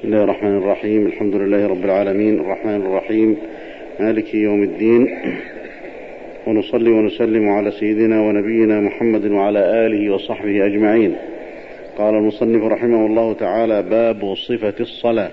بسم الله الرحمن الرحيم. الحمد لله رب العالمين الرحمن الرحيم مالك يوم الدين، ونصلي ونسلم على سيدنا ونبينا محمد وعلى آله وصحبه أجمعين. قال المصنف رحمه الله تعالى: باب صفة الصلاة.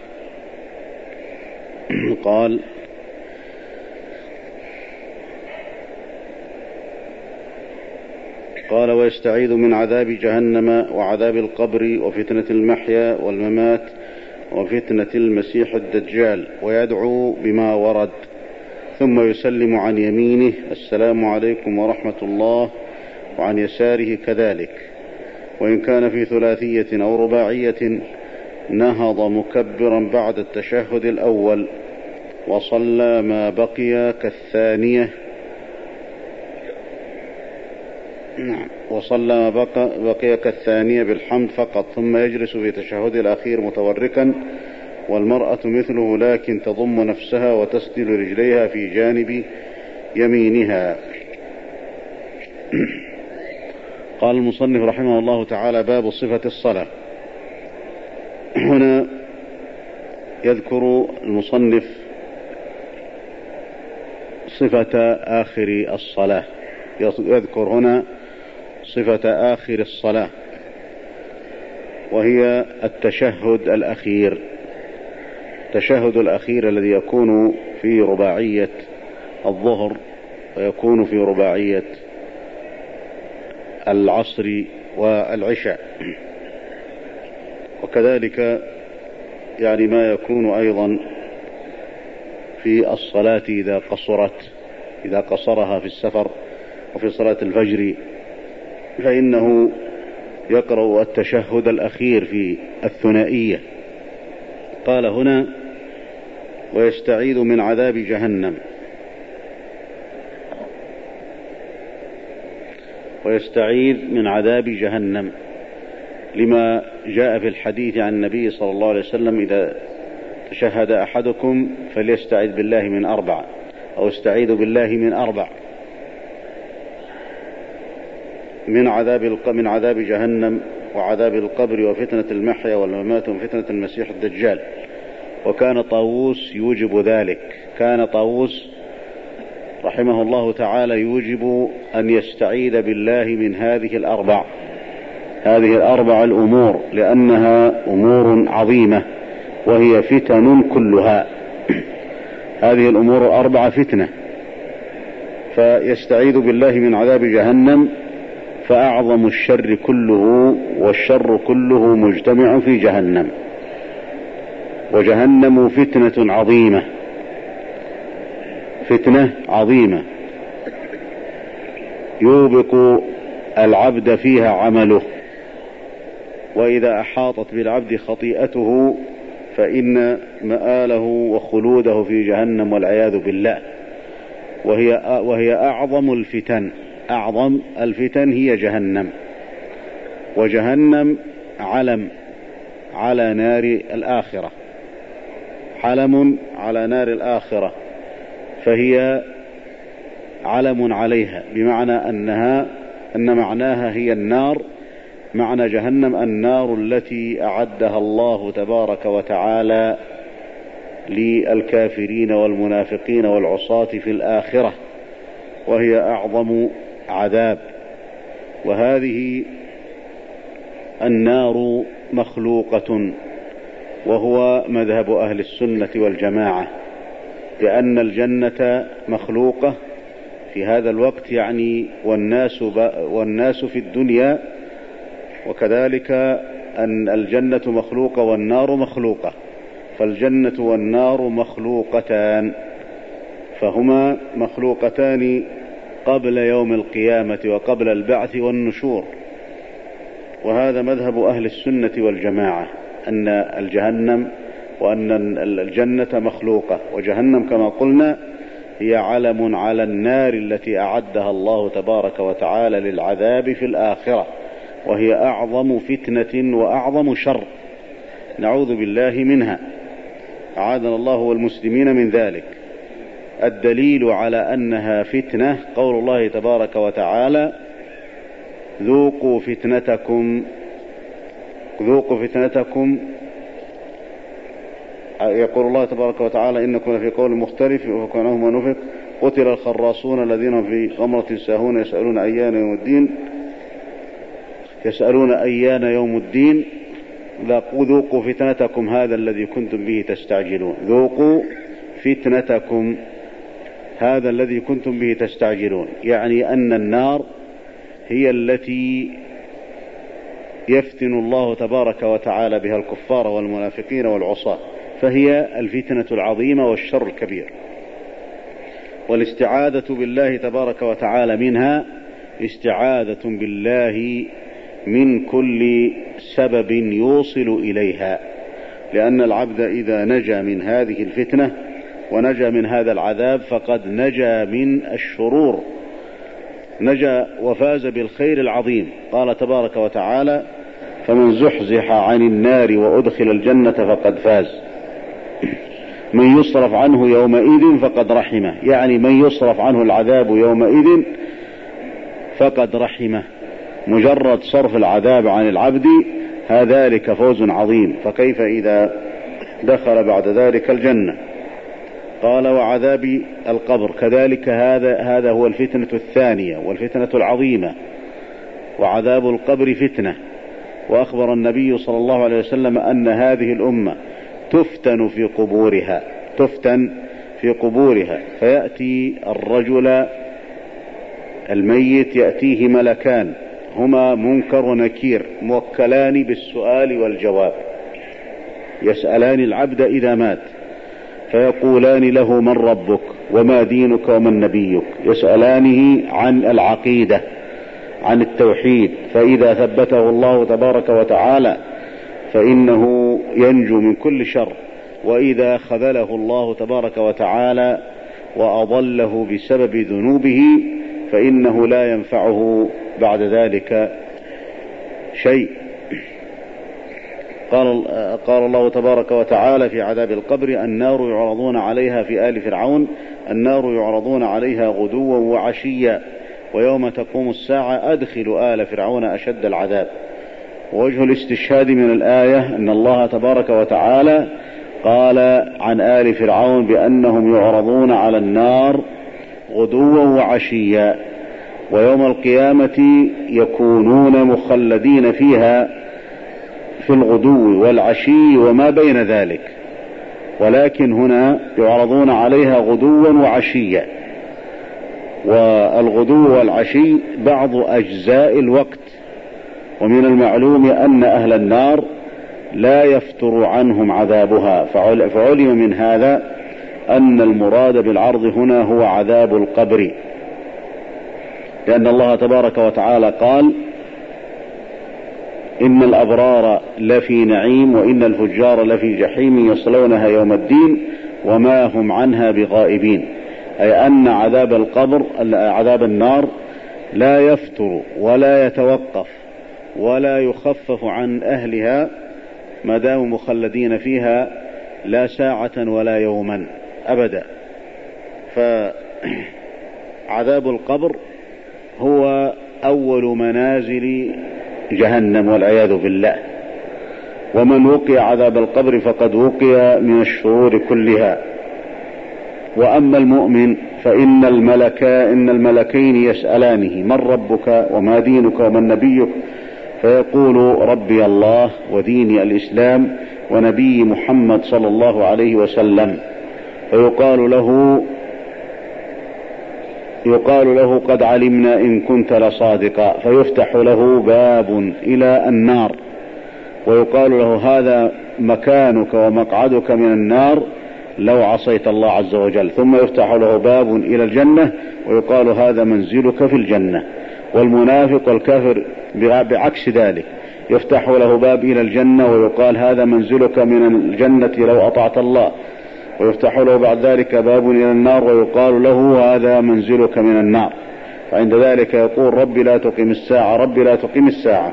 قال: ويستعيذ من عذاب جهنم وعذاب القبر وفتنة المحيا والممات وفتنة المسيح الدجال، ويدعو بما ورد، ثم يسلم عن يمينه: السلام عليكم ورحمة الله، وعن يساره كذلك. وإن كان في ثلاثية أو رباعية نهض مكبرا بعد التشهد الأول، وصلى ما بقي كالثانية بالحمد فقط، ثم يجلس في تشهد الأخير متوركا، والمرأة مثله لكن تضم نفسها وتسدل رجليها في جانب يمينها. قال المصنف رحمه الله تعالى: باب صفة الصلاة. هنا يذكر المصنف صفة آخر الصلاة، يذكر هنا صفة آخر الصلاة، وهي التشهد الأخير. التشهد الأخير الذي يكون في رباعية الظهر ويكون في رباعية العصر والعشاء، وكذلك يعني ما يكون أيضا في الصلاة إذا قصرها في السفر، وفي صلاة الفجر فإنه يقرأ التشهد الأخير في الثنائية. قال هنا: ويستعيذ من عذاب جهنم. ويستعيذ من عذاب جهنم لما جاء في الحديث عن النبي صلى الله عليه وسلم: إذا تشهد أحدكم فليستعيذ بالله من 4، أو استعيذ بالله من 4، من عذاب جهنم وعذاب القبر وفتنة المحيا والممات وفتنة المسيح الدجال. وكان طاووس يوجب ذلك، كان طاووس رحمه الله تعالى يوجب أن يستعيذ بالله من هذه الأربع الأمور، لأنها أمور عظيمة وهي فتن كلها. هذه الأمور الأربعة فتنة، فيستعيذ بالله من عذاب جهنم، فأعظم الشر كله والشر كله مجتمع في جهنم، وجهنم فتنة عظيمة يوبق العبد فيها عمله، وإذا أحاطت بالعبد خطيئته فإن مآله وخلوده في جهنم والعياذ بالله. وهي أعظم الفتن هي جهنم، وجهنم علم على نار الآخرة، علم على نار الآخرة، فهي علم عليها، بمعنى أن معناها هي النار. معنى جهنم النار التي أعدها الله تبارك وتعالى للكافرين والمنافقين والعصاة في الآخرة، وهي أعظم عذاب. وهذه النار مخلوقة، وهو مذهب أهل السنة والجماعة، لأن الجنة مخلوقة في هذا الوقت، يعني والناس في الدنيا، وكذلك أن الجنة مخلوقة والنار مخلوقة، فالجنة والنار مخلوقتان، فهما مخلوقتان قبل يوم القيامة وقبل البعث والنشور. وهذا مذهب أهل السنة والجماعة، أن الجنة مخلوقة، وجهنم كما قلنا هي علم على النار التي أعدها الله تبارك وتعالى للعذاب في الآخرة، وهي أعظم فتنة وأعظم شر، نعوذ بالله منها، أعاذنا الله والمسلمين من ذلك. الدليل على أنها فتنة قول الله تبارك وتعالى: ذوقوا فتنتكم يقول الله تبارك وتعالى إنكم في قول مختلف وكانهم ونفق قتل الخراصون الذين في غمرة ساهون يسألون أيان يوم الدين ذوقوا فتنتكم هذا الذي كنتم به تستعجلون. ذوقوا فتنتكم هذا الذي كنتم به تستعجلون، يعني أن النار هي التي يفتن الله تبارك وتعالى بها الكفار والمنافقين والعصاة، فهي الفتنة العظيمة والشر الكبير، والاستعاذة بالله تبارك وتعالى منها استعاذة بالله من كل سبب يوصل إليها، لأن العبد إذا نجا من هذه الفتنة ونجا من هذا العذاب فقد نجا من الشرور، نجا وفاز بالخير العظيم. قال تبارك وتعالى فمن زحزح عن النار وأدخل الجنة فقد فاز. من يصرف عنه يومئذ فقد رحمه، يعني من يصرف عنه العذاب يومئذ فقد رحمه. مجرد صرف العذاب عن العبد ذلك فوز عظيم، فكيف إذا دخل بعد ذلك الجنة. قال وعذاب القبر كذلك، هذا هو الفتنة الثانية والفتنة العظيمة، وعذاب القبر فتنة. وأخبر النبي صلى الله عليه وسلم أن هذه الأمة تفتن في قبورها فيأتي الرجل الميت يأتيه ملكان هما منكر ونكير موكلان بالسؤال والجواب، يسألان العبد إذا مات فيقولان له من ربك وما دينك ومن نبيك، يسألانه عن العقيدة عن التوحيد، فإذا ثبته الله تبارك وتعالى فإنه ينجو من كل شر، وإذا خذله الله تبارك وتعالى وأضله بسبب ذنوبه فإنه لا ينفعه بعد ذلك شيء. قال الله تبارك وتعالى في عذاب القبر النار يعرضون عليها في آل فرعون النار يعرضون عليها غدوا وعشيا ويوم تقوم الساعة أدخلوا آل فرعون أشد العذاب. ووجه الاستشهاد من الآية أن الله تبارك وتعالى قال عن آل فرعون بأنهم يعرضون على النار غدوا وعشيا، ويوم القيامة يكونون مخلدين فيها في الغدو والعشي وما بين ذلك، ولكن هنا يعرضون عليها غدوا وعشيا، والغدو والعشي بعض أجزاء الوقت. ومن المعلوم أن أهل النار لا يفتر عنهم عذابها، فعلم من هذا أن المراد بالعرض هنا هو عذاب القبر، لأن الله تبارك وتعالى قال إن الأبرار لفي نعيم وإن الفجار لفي جحيم يصلونها يوم الدين وما هم عنها بغائبين، أي أن عذاب القبر عذاب النار لا يفتر ولا يتوقف ولا يخفف عن أهلها ما داموا مخلدين فيها لا ساعة ولا يوما أبدا. فعذاب القبر هو أول منازل جهنم والعياذ بالله، ومن وقي عذاب القبر فقد وقي من الشرور كلها. وأما المؤمن فإن الملكين يسألانه من ربك وما دينك ومن نبيك، فيقول ربي الله وديني الإسلام ونبي محمد صلى الله عليه وسلم، فيقال له قد علمنا إن كنت لصادقا، فيفتح له باب إلى النار ويقال له هذا مكانك ومقعدك من النار لو عصيت الله عز وجل، ثم يفتح له باب إلى الجنة ويقال هذا منزلك في الجنة. والمنافق والكافر بعكس ذلك، يفتح له باب إلى الجنة ويقال هذا منزلك من الجنة لو أطعت الله، ويفتح له بعد ذلك باب إلى النار ويقال له هذا منزلك من النار، فعند ذلك يقول ربي لا تقم الساعة ربي لا تقم الساعة.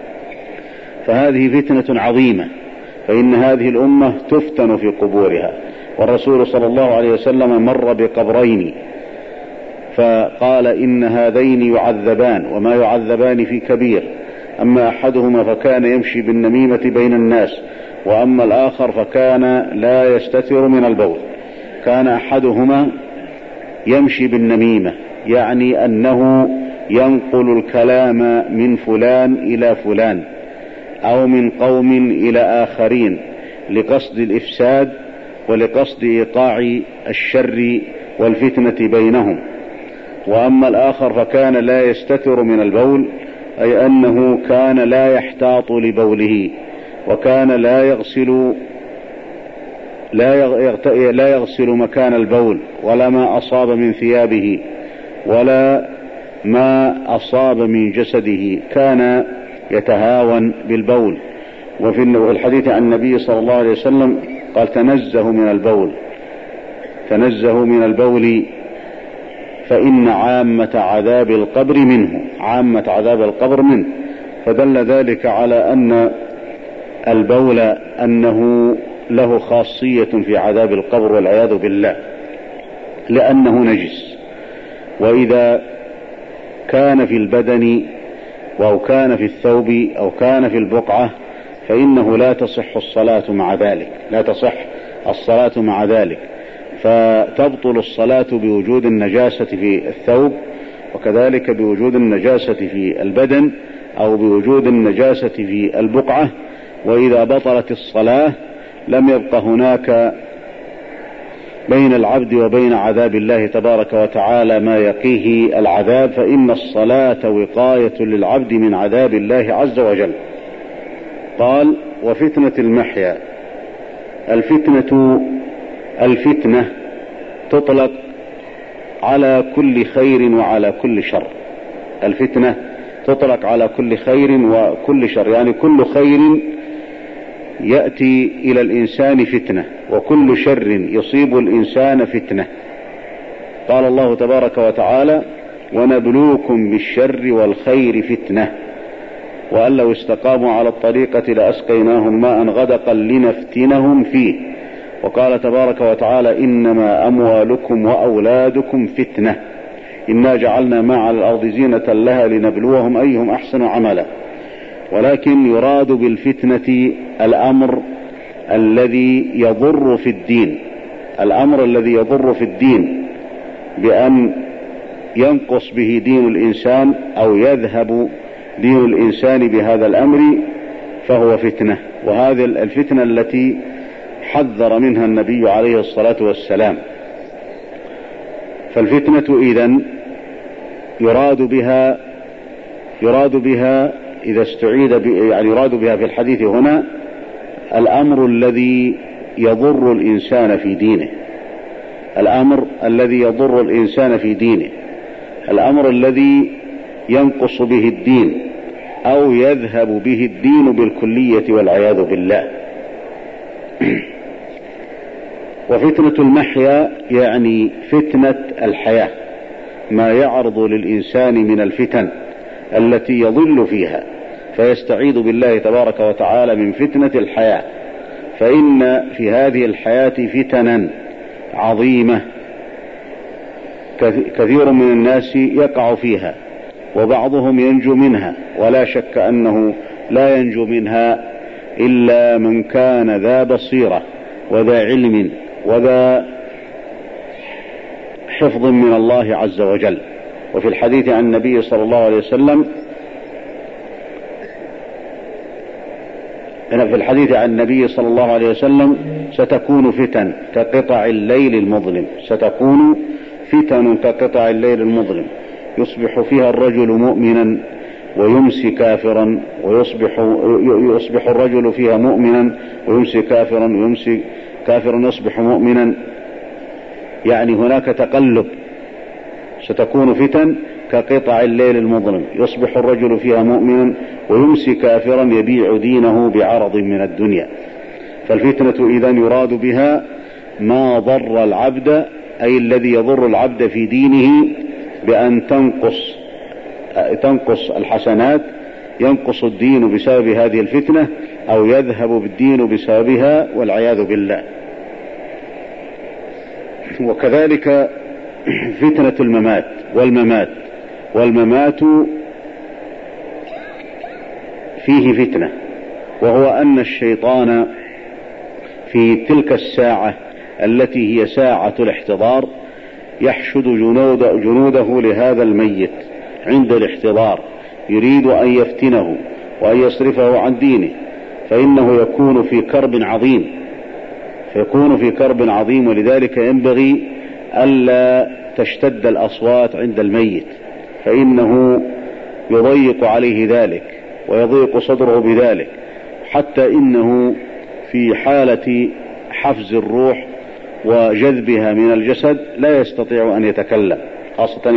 فهذه فتنة عظيمة، فإن هذه الأمة تفتن في قبورها. والرسول صلى الله عليه وسلم مر بقبرين فقال إن هذين يعذبان وما يعذبان في كبير، أما أحدهما فكان يمشي بالنميمة بين الناس وأما الآخر فكان لا يستتر من البول. كان أحدهما يمشي بالنميمة، يعني أنه ينقل الكلام من فلان إلى فلان أو من قوم إلى آخرين لقصد الإفساد ولقصد إيقاع الشر والفتنة بينهم. وأما الآخر فكان لا يستتر من البول، أي أنه كان لا يحتاط لبوله، وكان لا يغسل مكان البول ولا ما أصاب من ثيابه ولا ما أصاب من جسده، كان يتهاون بالبول. وفي الحديث عن النبي صلى الله عليه وسلم قال: تنزهوا من البول فإن عامة عذاب القبر منه. فدل ذلك على أن البول أنه له خاصية في عذاب القبر والعياذ بالله، لأنه نجس. وإذا كان في البدن أو كان في الثوب أو كان في البقعة فإنه لا تصح الصلاة مع ذلك، فتبطل الصلاة بوجود النجاسة في الثوب، وكذلك بوجود النجاسة في البدن أو بوجود النجاسة في البقعة. وإذا بطلت الصلاة لم يبق هناك بين العبد وبين عذاب الله تبارك وتعالى ما يقيه العذاب، فإن الصلاة وقاية للعبد من عذاب الله عز وجل. قال: وفتنة المحيا. الفتنة تطلق على كل خير وعلى كل شر. الفتنة تطلق على كل خير وكل شر، يعني كل خير يأتي إلى الإنسان فتنة، وكل شر يصيب الإنسان فتنة. قال الله تبارك وتعالى: ونبلوكم بالشر والخير فتنة، وأن لو استقاموا على الطريقة لأسقيناهم ماء غدقا لنفتنهم فيه. وقال تبارك وتعالى: إنما أموالكم وأولادكم فتنة إنا جعلنا ما على الأرض زينة لها لنبلوهم أيهم أحسن عملا. ولكن يراد بالفتنة الأمر الذي يضر في الدين، بأن ينقص به دين الإنسان أو يذهب دين الإنسان بهذا الأمر، فهو فتنة. وهذه الفتنة التي حذر منها النبي عليه الصلاة والسلام. فالفتنة إذن يراد بها إذا استعيد يعني يراد بها في الحديث هنا الأمر الذي يضر الإنسان في دينه، الأمر الذي ينقص به الدين أو يذهب به الدين بالكلية والعياذ بالله. وفتنة المحيا يعني فتنة الحياة، ما يعرض للإنسان من الفتن التي يضل فيها، فيستعيذ بالله تبارك وتعالى من فتنة الحياة. فإن في هذه الحياة فتنا عظيمة كثير من الناس يقع فيها، وبعضهم ينجو منها، ولا شك أنه لا ينجو منها إلا من كان ذا بصيرة وذا علم وذا حفظ من الله عز وجل. وفي الحديث عن النبي صلى الله عليه وسلم ستكون فتن كقطع الليل المظلم، يصبح فيها الرجل مؤمنا ويمسي كافرا، يصبح الرجل فيها مؤمنا ويمسي كافرا، ويمسي كافرا يصبح مؤمنا، يعني هناك تقلب. ستكون فتن كقطع الليل المظلم، يصبح الرجل فيها مؤمنا ويمسي كافرا يبيع دينه بعرض من الدنيا. فالفتنة إذن يراد بها ما ضر العبد، أي الذي يضر العبد في دينه بأن تنقص الحسنات، ينقص الدين بسبب هذه الفتنة، أو يذهب بالدين بسببها والعياذ بالله. وكذلك فتنة والممات فيه فتنة، وهو أن الشيطان في تلك الساعة التي هي ساعة الاحتضار يحشد جنوده لهذا الميت عند الاحتضار، يريد أن يفتنه وأن يصرفه عن دينه، فإنه يكون في كرب عظيم. ولذلك ينبغي ألا تشتد الأصوات عند الميت، فإنه يضيق عليه ذلك ويضيق صدره بذلك، حتى إنه في حالة حفز الروح وجذبها من الجسد لا يستطيع أن يتكلم، خاصة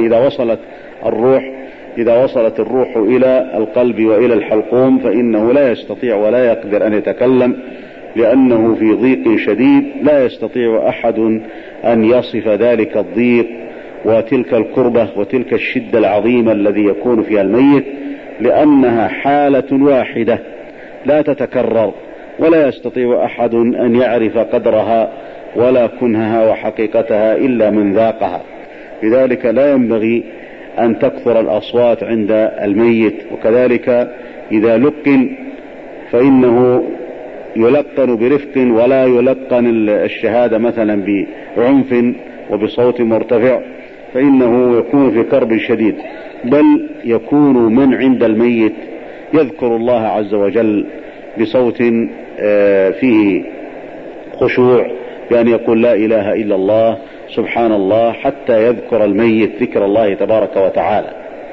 إذا وصلت الروح إلى القلب وإلى الحلقوم، فإنه لا يستطيع ولا يقدر أن يتكلم، لأنه في ضيق شديد لا يستطيع أحد أن يصف ذلك الضيق وتلك الكربة وتلك الشدة العظيمة الذي يكون فيها الميت، لأنها حالة واحدة لا تتكرر، ولا يستطيع أحد أن يعرف قدرها ولا كنهها وحقيقتها إلا من ذاقها. لذلك لا ينبغي أن تكثر الأصوات عند الميت. وكذلك إذا لقن فإنه يلقن برفق، ولا يلقن الشهادة مثلا بعنف وبصوت مرتفع، فإنه يكون في كرب شديد، بل يكون من عند الميت يذكر الله عز وجل بصوت فيه خشوع، بأن يقول لا إله إلا الله سبحان الله، حتى يذكر الميت ذكر الله تبارك وتعالى.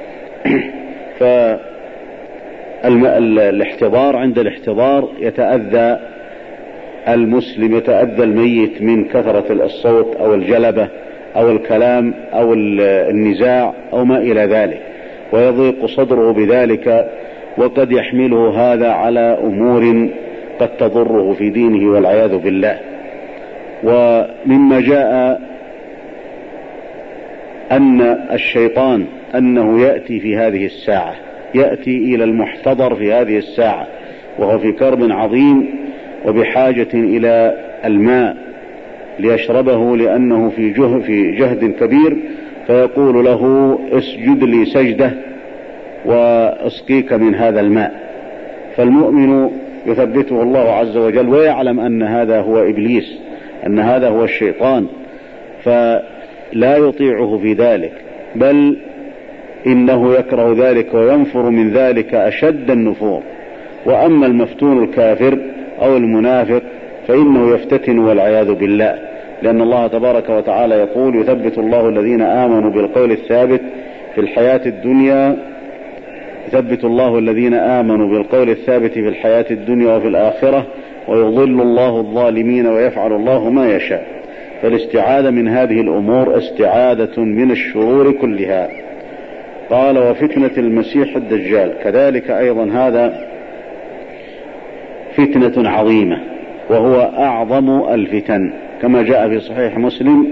فالاحتضار، عند الاحتضار يتأذى المسلم، يتأذى الميت من كثرة الصوت أو الجلبة أو الكلام أو النزاع أو ما إلى ذلك، ويضيق صدره بذلك، وقد يحمله هذا على أمور قد تضره في دينه والعياذ بالله. ومما جاء أن الشيطان أنه يأتي في هذه الساعة، يأتي إلى المحتضر في هذه الساعة وهو في كرب عظيم وبحاجة إلى الماء ليشربه، لأنه في جهد كبير، فيقول له اسجد لي سجدة واسقيك من هذا الماء. فالمؤمن يثبته الله عز وجل ويعلم أن هذا هو إبليس، أن هذا هو الشيطان، فلا يطيعه في ذلك، بل إنه يكره ذلك وينفر من ذلك أشد النفور. وأما المفتون الكافر أو المنافق فإنه يفتتن والعياذ بالله، لأن الله تبارك وتعالى يقول يثبت الله الذين آمنوا بالقول الثابت في الحياة الدنيا، يثبت الله الذين آمنوا بالقول الثابت في الحياة الدنيا وفي الآخرة، ويضل الله الظالمين ويفعل الله ما يشاء. فالاستعاذة من هذه الأمور استعاذة من الشرور كلها. قال وفتنة المسيح الدجال، كذلك أيضا هذا فتنة عظيمة، وهو أعظم الفتن، كما جاء في صحيح مسلم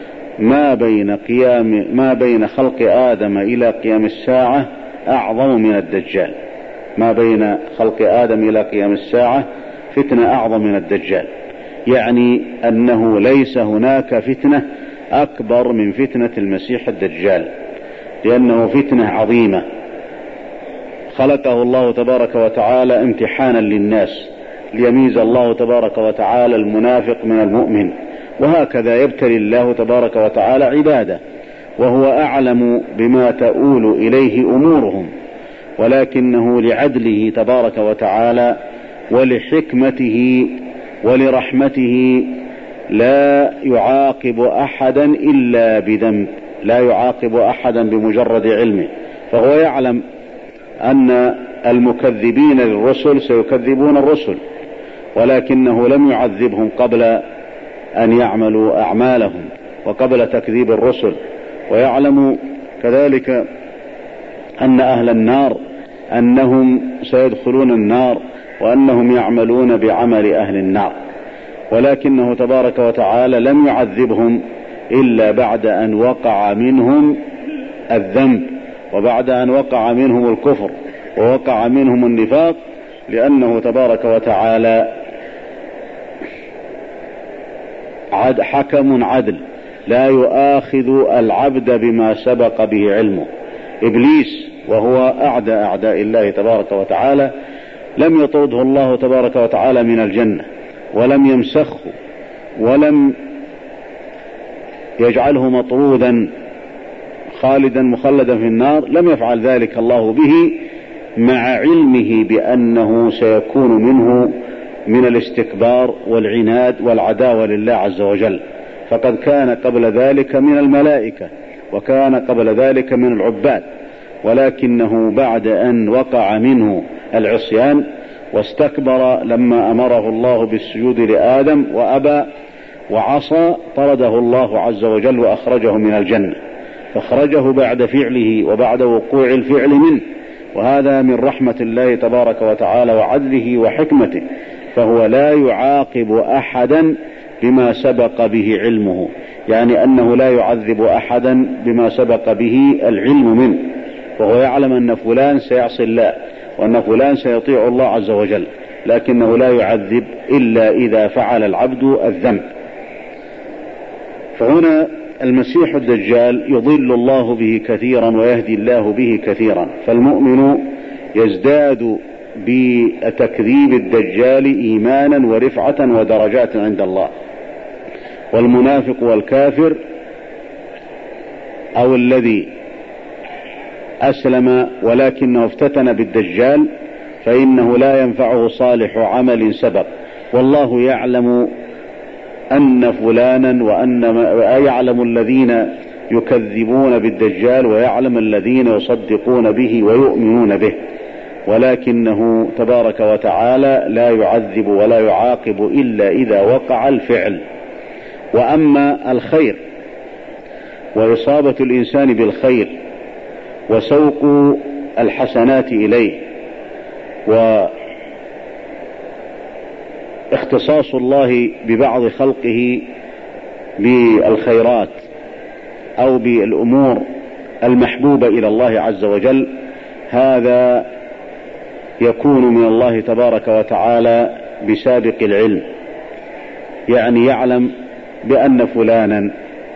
ما بين خلق آدم إلى قيام الساعة أعظم من الدجال. ما بين خلق آدم إلى قيام الساعة فتنة أعظم من الدجال، يعني أنه ليس هناك فتنة أكبر من فتنة المسيح الدجال، لأنه فتنة عظيمة خلقه الله تبارك وتعالى امتحانا للناس، ليميز الله تبارك وتعالى المنافق من المؤمن، وهكذا يبتلي الله تبارك وتعالى عباده، وهو أعلم بما تؤول إليه أمورهم، ولكنه لعدله تبارك وتعالى ولحكمته ولرحمته لا يعاقب أحدا إلا بذنب، لا يعاقب أحدا بمجرد علمه، فهو يعلم أن المكذبين للرسل سيكذبون الرسل، ولكنه لم يعذبهم قبل أن يعملوا أعمالهم وقبل تكذيب الرسل. ويعلم كذلك أن أهل النار أنهم سيدخلون النار وأنهم يعملون بعمل أهل النار، ولكنه تبارك وتعالى لم يعذبهم إلا بعد أن وقع منهم الذنب، وبعد أن وقع منهم الكفر، ووقع منهم النفاق، لأنه تبارك وتعالى حكم عدل لا يؤاخذ العبد بما سبق به علمه. إبليس وهو أعداء الله تبارك وتعالى لم يطرده الله تبارك وتعالى من الجنة، ولم يمسخه ولم يجعله مطرودا خالدا مخلدا في النار، لم يفعل ذلك الله به مع علمه بأنه سيكون منه من الاستكبار والعناد والعداوة لله عز وجل. فقد كان قبل ذلك من الملائكة وكان قبل ذلك من العباد، ولكنه بعد أن وقع منه العصيان واستكبر لما أمره الله بالسجود لآدم وأبى وعصى، طرده الله عز وجل وأخرجه من الجنة، فأخرجه بعد فعله وبعد وقوع الفعل منه، وهذا من رحمة الله تبارك وتعالى وعدله وحكمته، فهو لا يعاقب أحدا بما سبق به علمه، يعني أنه لا يعذب أحدا بما سبق به العلم منه، وهو يعلم أن فلان سيعصي الله وأن فلان سيطيع الله عز وجل، لكنه لا يعذب إلا إذا فعل العبد الذنب. فهنا المسيح الدجال يضل الله به كثيرا ويهدي الله به كثيرا، فالمؤمن يزداد بتكذيب الدجال إيمانا ورفعة ودرجات عند الله، والمنافق والكافر أو الذي أسلم ولكنه افتتن بالدجال فإنه لا ينفعه صالح عمل سبق، والله يعلم أن فلانا ويعلم الذين يكذبون بالدجال ويعلم الذين يصدقون به ويؤمنون به، ولكنه تبارك وتعالى لا يعذب ولا يعاقب إلا إذا وقع الفعل. وأما الخير وإصابة الإنسان بالخير وسوق الحسنات إليه واختصاص الله ببعض خلقه بالخيرات أو بالأمور المحبوبة إلى الله عز وجل، هذا يكون من الله تبارك وتعالى بسابق العلم، يعني يعلم بأن فلانا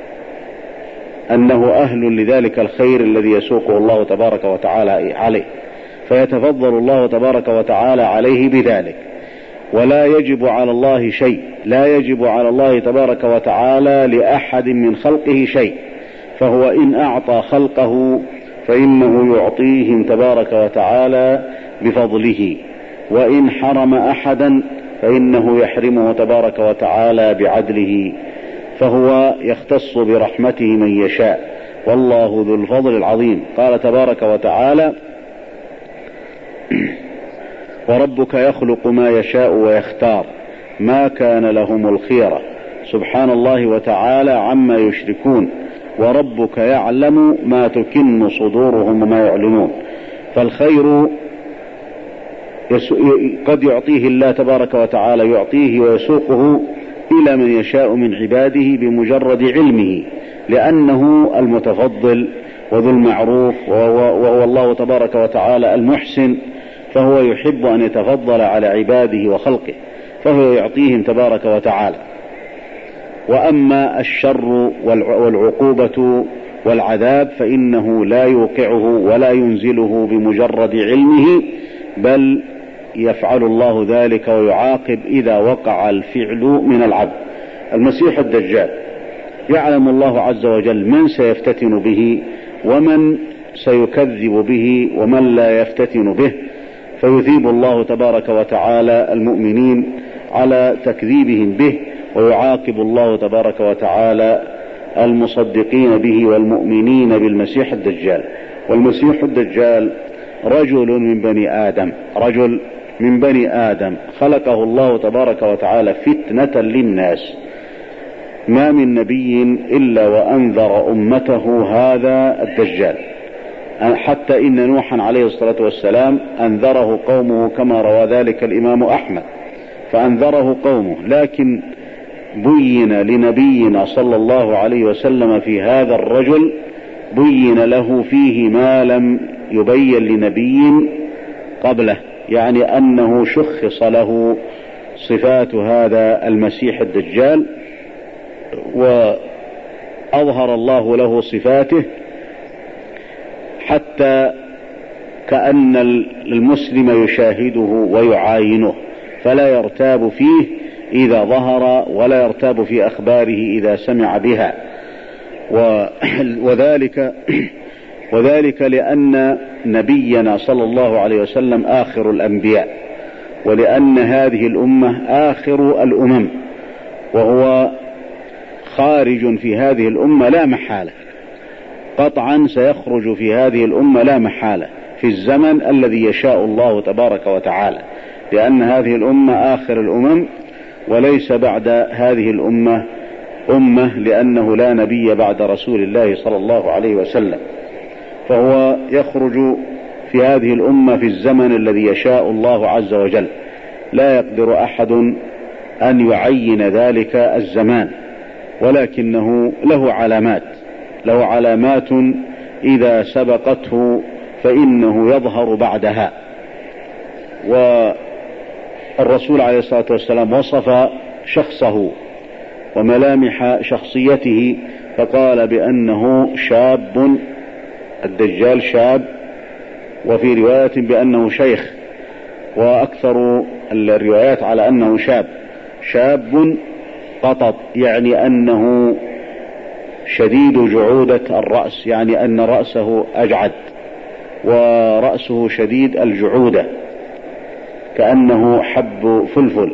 أنه أهل لذلك الخير الذي يسوقه الله تبارك وتعالى عليه، فيتفضل الله تبارك وتعالى عليه بذلك، ولا يجب على الله شيء، لا يجب على الله تبارك وتعالى لأحد من خلقه شيء، فهو إن أعطى خلقه فإنه يعطيهم تبارك وتعالى بفضله، وإن حرم أحدا فإنه يحرمه تبارك وتعالى بعدله، فهو يختص برحمته من يشاء، والله ذو الفضل العظيم. قال تبارك وتعالى: وربك يخلق ما يشاء ويختار ما كان لهم الخيرة، سبحان الله وتعالى عما يشركون، وربك يعلم ما تكن صدورهم وما يعلنون. فالخير قد يعطيه الله تبارك وتعالى، يعطيه ويسوقه إلى من يشاء من عباده بمجرد علمه، لأنه المتفضل وذو المعروف، وهو الله تبارك وتعالى المحسن، فهو يحب أن يتفضل على عباده وخلقه، فهو يعطيهم تبارك وتعالى. وأما الشر والعقوبة والعذاب فإنه لا يوقعه ولا ينزله بمجرد علمه، بل يفعل الله ذلك ويعاقب إذا وقع الفعل من العبد. المسيح الدجال يعلم الله عز وجل من سيفتتن به ومن سيكذب به ومن لا يفتتن به، فيثيب الله تبارك وتعالى المؤمنين على تكذيبهم به، ويعاقب الله تبارك وتعالى المصدقين به والمؤمنين بالمسيح الدجال. والمسيح الدجال رجل من بني آدم، رجل من بني آدم خلقه الله تبارك وتعالى فتنة للناس، ما من نبي إلا وأنذر أمته هذا الدجال، حتى إن نوحا عليه الصلاة والسلام أنذره قومه كما روى ذلك الإمام أحمد، فأنذره قومه، لكن بين لنبينا صلى الله عليه وسلم في هذا الرجل، بين له فيه ما لم يبين لنبي قبله، يعني أنه شخص له صفات هذا المسيح الدجال، وأظهر الله له صفاته حتى كأن المسلم يشاهده ويعاينه، فلا يرتاب فيه إذا ظهر ولا يرتاب في أخباره إذا سمع بها. وذلك لأن نبينا صلى الله عليه وسلم آخر الأنبياء، ولأن هذه الأمة آخر الأمم، وهو خارج في هذه الأمة لا محالة، قطعا سيخرج في هذه الأمة لا محالة في الزمن الذي يشاء الله تبارك وتعالى، لأن هذه الأمة آخر الأمم، وليس بعد هذه الأمة أمة، لأنه لا نبي بعد رسول الله صلى الله عليه وسلم، فهو يخرج في هذه الأمة في الزمن الذي يشاء الله عز وجل، لا يقدر أحد أن يعين ذلك الزمان، ولكنه له علامات إذا سبقته فإنه يظهر بعدها. والرسول عليه الصلاة والسلام وصف شخصه وملامح شخصيته فقال بأنه شاب، الدجال شاب، وفي رواية بأنه شيخ، وأكثر الروايات على أنه شاب قطط، يعني أنه شديد جعودة الرأس، يعني أن رأسه أجعد ورأسه شديد الجعودة كأنه حب فلفل،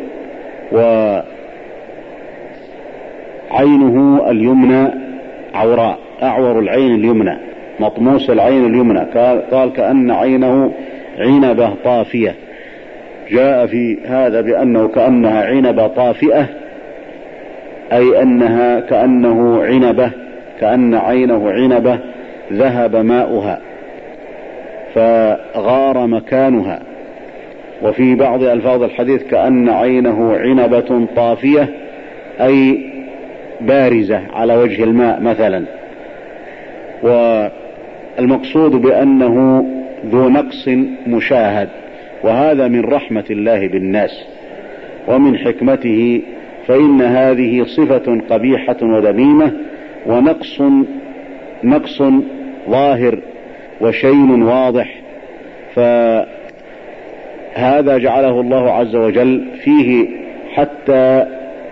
وعينه اليمنى عوراء، أعور العين اليمنى، مطموس العين اليمنى، قال كأن عينه عنبة طافية، جاء في هذا بأنه كأنها عنبة طافئة، أي أنها كأنه عنبة، كأن عينه عنبة ذهب ماؤها فغار مكانها. وفي بعض ألفاظ الحديث كأن عينه عنبة طافية، أي بارزة على وجه الماء مثلا. والمقصود بأنه ذو نقص مشاهد، وهذا من رحمة الله بالناس ومن حكمته، فإن هذه صفة قبيحة وذميمة ونقص ظاهر وشين واضح، فهذا جعله الله عز وجل فيه حتى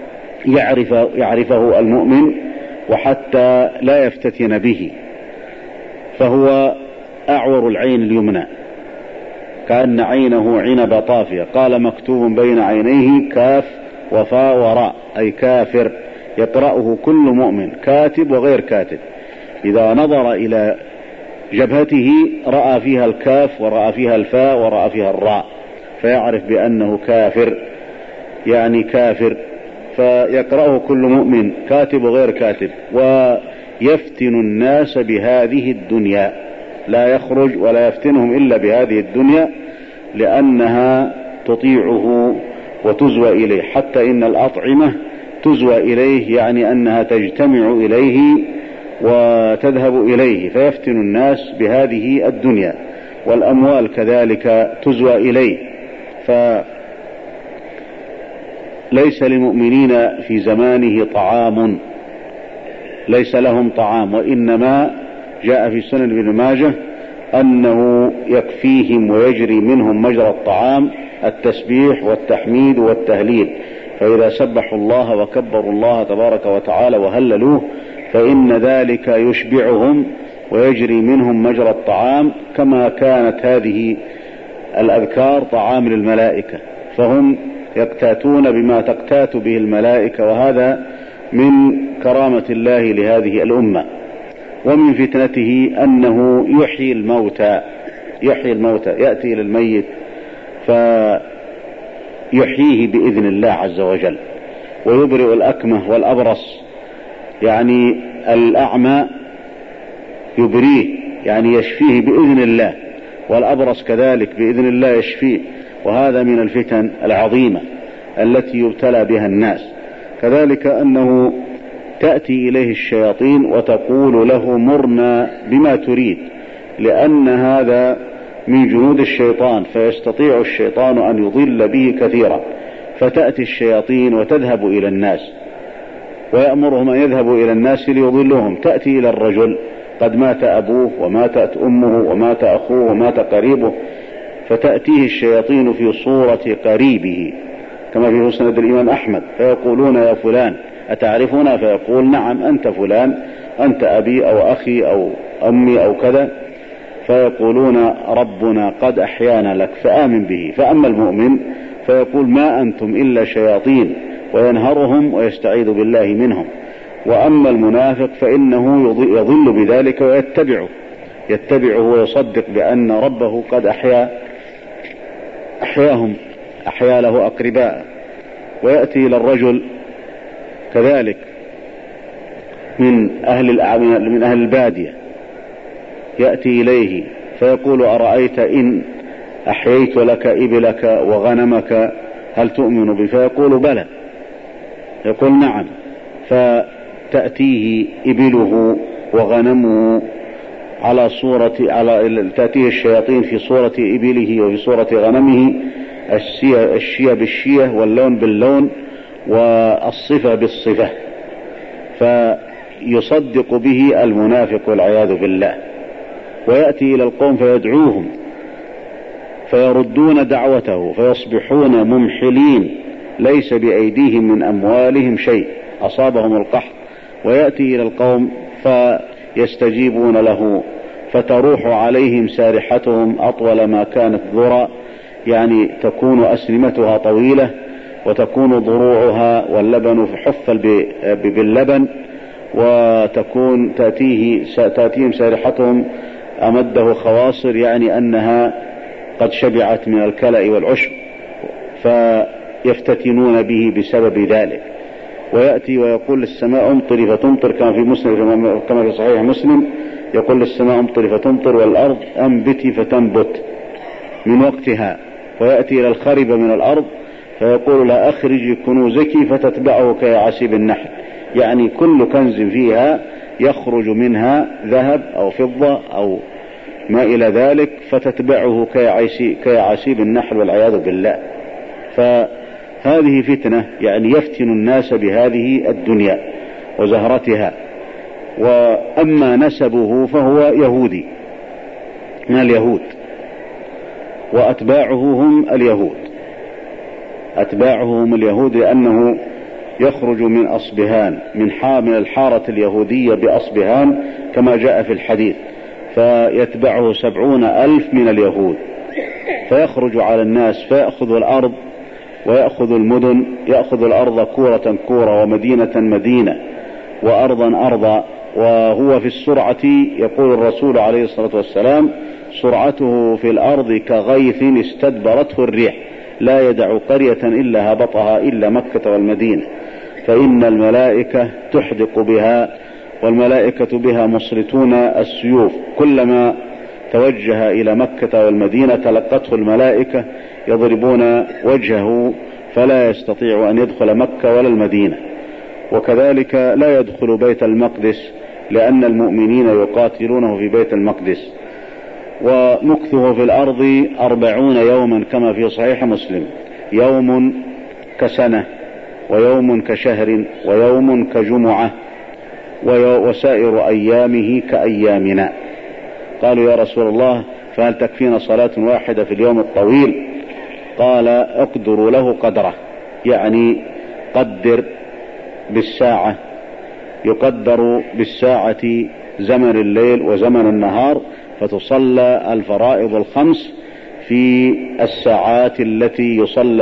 يعرفه المؤمن وحتى لا يفتتن به. فهو أعور العين اليمنى كأن عينه عنب طافية، قال مكتوب بين عينيه كاف وفاء وراء، أي كافر، يقرأه كل مؤمن، كاتب وغير كاتب، إذا نظر إلى جبهته رأى فيها الكاف ورأى فيها الفاء ورأى فيها الراء، فيعرف بأنه كافر، يعني كافر، فيقرأه كل مؤمن، كاتب وغير كاتب، ويفتن الناس بهذه الدنيا، لا يخرج ولا يفتنهم إلا بهذه الدنيا، لأنها تطيعه وتزوى إليه، حتى إن الأطعمة تزوى إليه، يعني أنها تجتمع إليه وتذهب إليه، فيفتن الناس بهذه الدنيا، والأموال كذلك تزوى إليه. فليس للمؤمنين في زمانه طعام، ليس لهم طعام، وإنما جاء في سنن ابن ماجه أنه يكفيهم ويجري منهم مجرى الطعام التسبيح والتحميد والتهليل، فإذا سبحوا الله وكبروا الله تبارك وتعالى وهللوه فإن ذلك يشبعهم ويجري منهم مجرى الطعام، كما كانت هذه الأذكار طعام للملائكة، فهم يقتاتون بما تقتات به الملائكة، وهذا من كرامة الله لهذه الأمة. ومن فتنته أنه يحيي الموتى، يأتي إلى الميت فيحييه بإذن الله عز وجل، ويبرئ الأكمه والأبرص، يعني الأعمى يبريه، يعني يشفيه بإذن الله، والأبرص كذلك بإذن الله يشفيه، وهذا من الفتن العظيمة التي يبتلى بها الناس. كذلك أنه تأتي إليه الشياطين وتقول له مرنا بما تريد، لأن هذا من جنود الشيطان، فيستطيع الشيطان أن يضل به كثيرا، فتأتي الشياطين وتذهب إلى الناس ويأمرهم أن يذهبوا إلى الناس ليضلهم. تأتي إلى الرجل قد مات أبوه وماتت أمه ومات أخوه ومات قريبه، فتأتيه الشياطين في صورة قريبه كما في مسند الإمام أحمد، فيقولون يا فلان أتعرفنا؟ فيقول نعم أنت فلان، أنت أبي أو أخي أو أمي أو كذا، فيقولون ربنا قد أحيانا لك فآمن به. فأما المؤمن فيقول ما أنتم إلا شياطين، وينهرهم ويستعيذ بالله منهم. وأما المنافق فإنه يضل بذلك ويتبعه ويصدق بأن ربه قد أحيا له أقرباء. ويأتي إلى الرجل كذلك من أهل البادية، يأتي إليه فيقول أرأيت إن أحييت لك إبلك وغنمك هل تؤمن بي؟ فيقول بلى، يقول نعم. فتأتيه إبله وغنمه تأتيه الشياطين في صورة إبله وفي صورة غنمه، الشية بالشية واللون باللون والصفة بالصفة، فيصدق به المنافق والعياذ بالله. ويأتي إلى القوم فيدعوهم فيردون دعوته، فيصبحون ممحلين ليس بأيديهم من أموالهم شيء، أصابهم القحط. ويأتي إلى القوم فيستجيبون له، فتروح عليهم سارحتهم أطول ما كانت ذرى، يعني تكون أسنمتها طويلة وتكون ضروعها واللبن حفل باللبن، وتكون تأتيهم سارحتهم أمده خواصر، يعني أنها قد شبعت من الكلأ والعشب، فيفتتنون به بسبب ذلك. ويأتي ويقول للسماء امطري فتمطر، كما في صحيح مسلم يقول للسماء امطري فتمطر والأرض أنبتي فتنبت من وقتها. ويأتي إلى الخرب من الأرض فيقول لها أخرجي كنوزك فتتبعه كيعاسيب النحل، يعني كل كنز فيها يخرج منها ذهب أو فضة أو ما إلى ذلك، فتتبعه كيعاسيب النحل والعياذ بالله. فهذه فتنة، يعني يفتن الناس بهذه الدنيا وزهرتها. وأما نسبه فهو يهودي من اليهود، وأتباعه هم اليهود، لأنه يخرج من أصبهان، من الحارة اليهودية بأصبهان كما جاء في الحديث، فيتبعه 70,000 من اليهود، فيخرج على الناس فيأخذ الأرض ويأخذ المدن، يأخذ الأرض كورة كورة ومدينة مدينة وأرضا أرضا. وهو في السرعة يقول الرسول عليه الصلاة والسلام سرعته في الأرض كغيث استدبرته الريح، لا يدع قرية إلا هبطها إلا مكة والمدينة، فإن الملائكة تحدق بها، والملائكة بها مسلطون السيوف، كلما توجه إلى مكة والمدينة تلقته الملائكة يضربون وجهه فلا يستطيع أن يدخل مكة ولا المدينة. وكذلك لا يدخل بيت المقدس لأن المؤمنين يقاتلونه في بيت المقدس. ومكثه في الأرض 40 يوما كما في صحيح مسلم، يوم كسنة ويوم كشهر ويوم كجمعة وسائر أيامه كأيامنا. قالوا يا رسول الله فهل تكفينا صلاة واحدة في اليوم الطويل؟ قال اقدروا له قدره، يعني قدر بالساعة، يقدر بالساعة زمن الليل وزمن النهار، فتصلى الفرائض الخمس في الساعات التي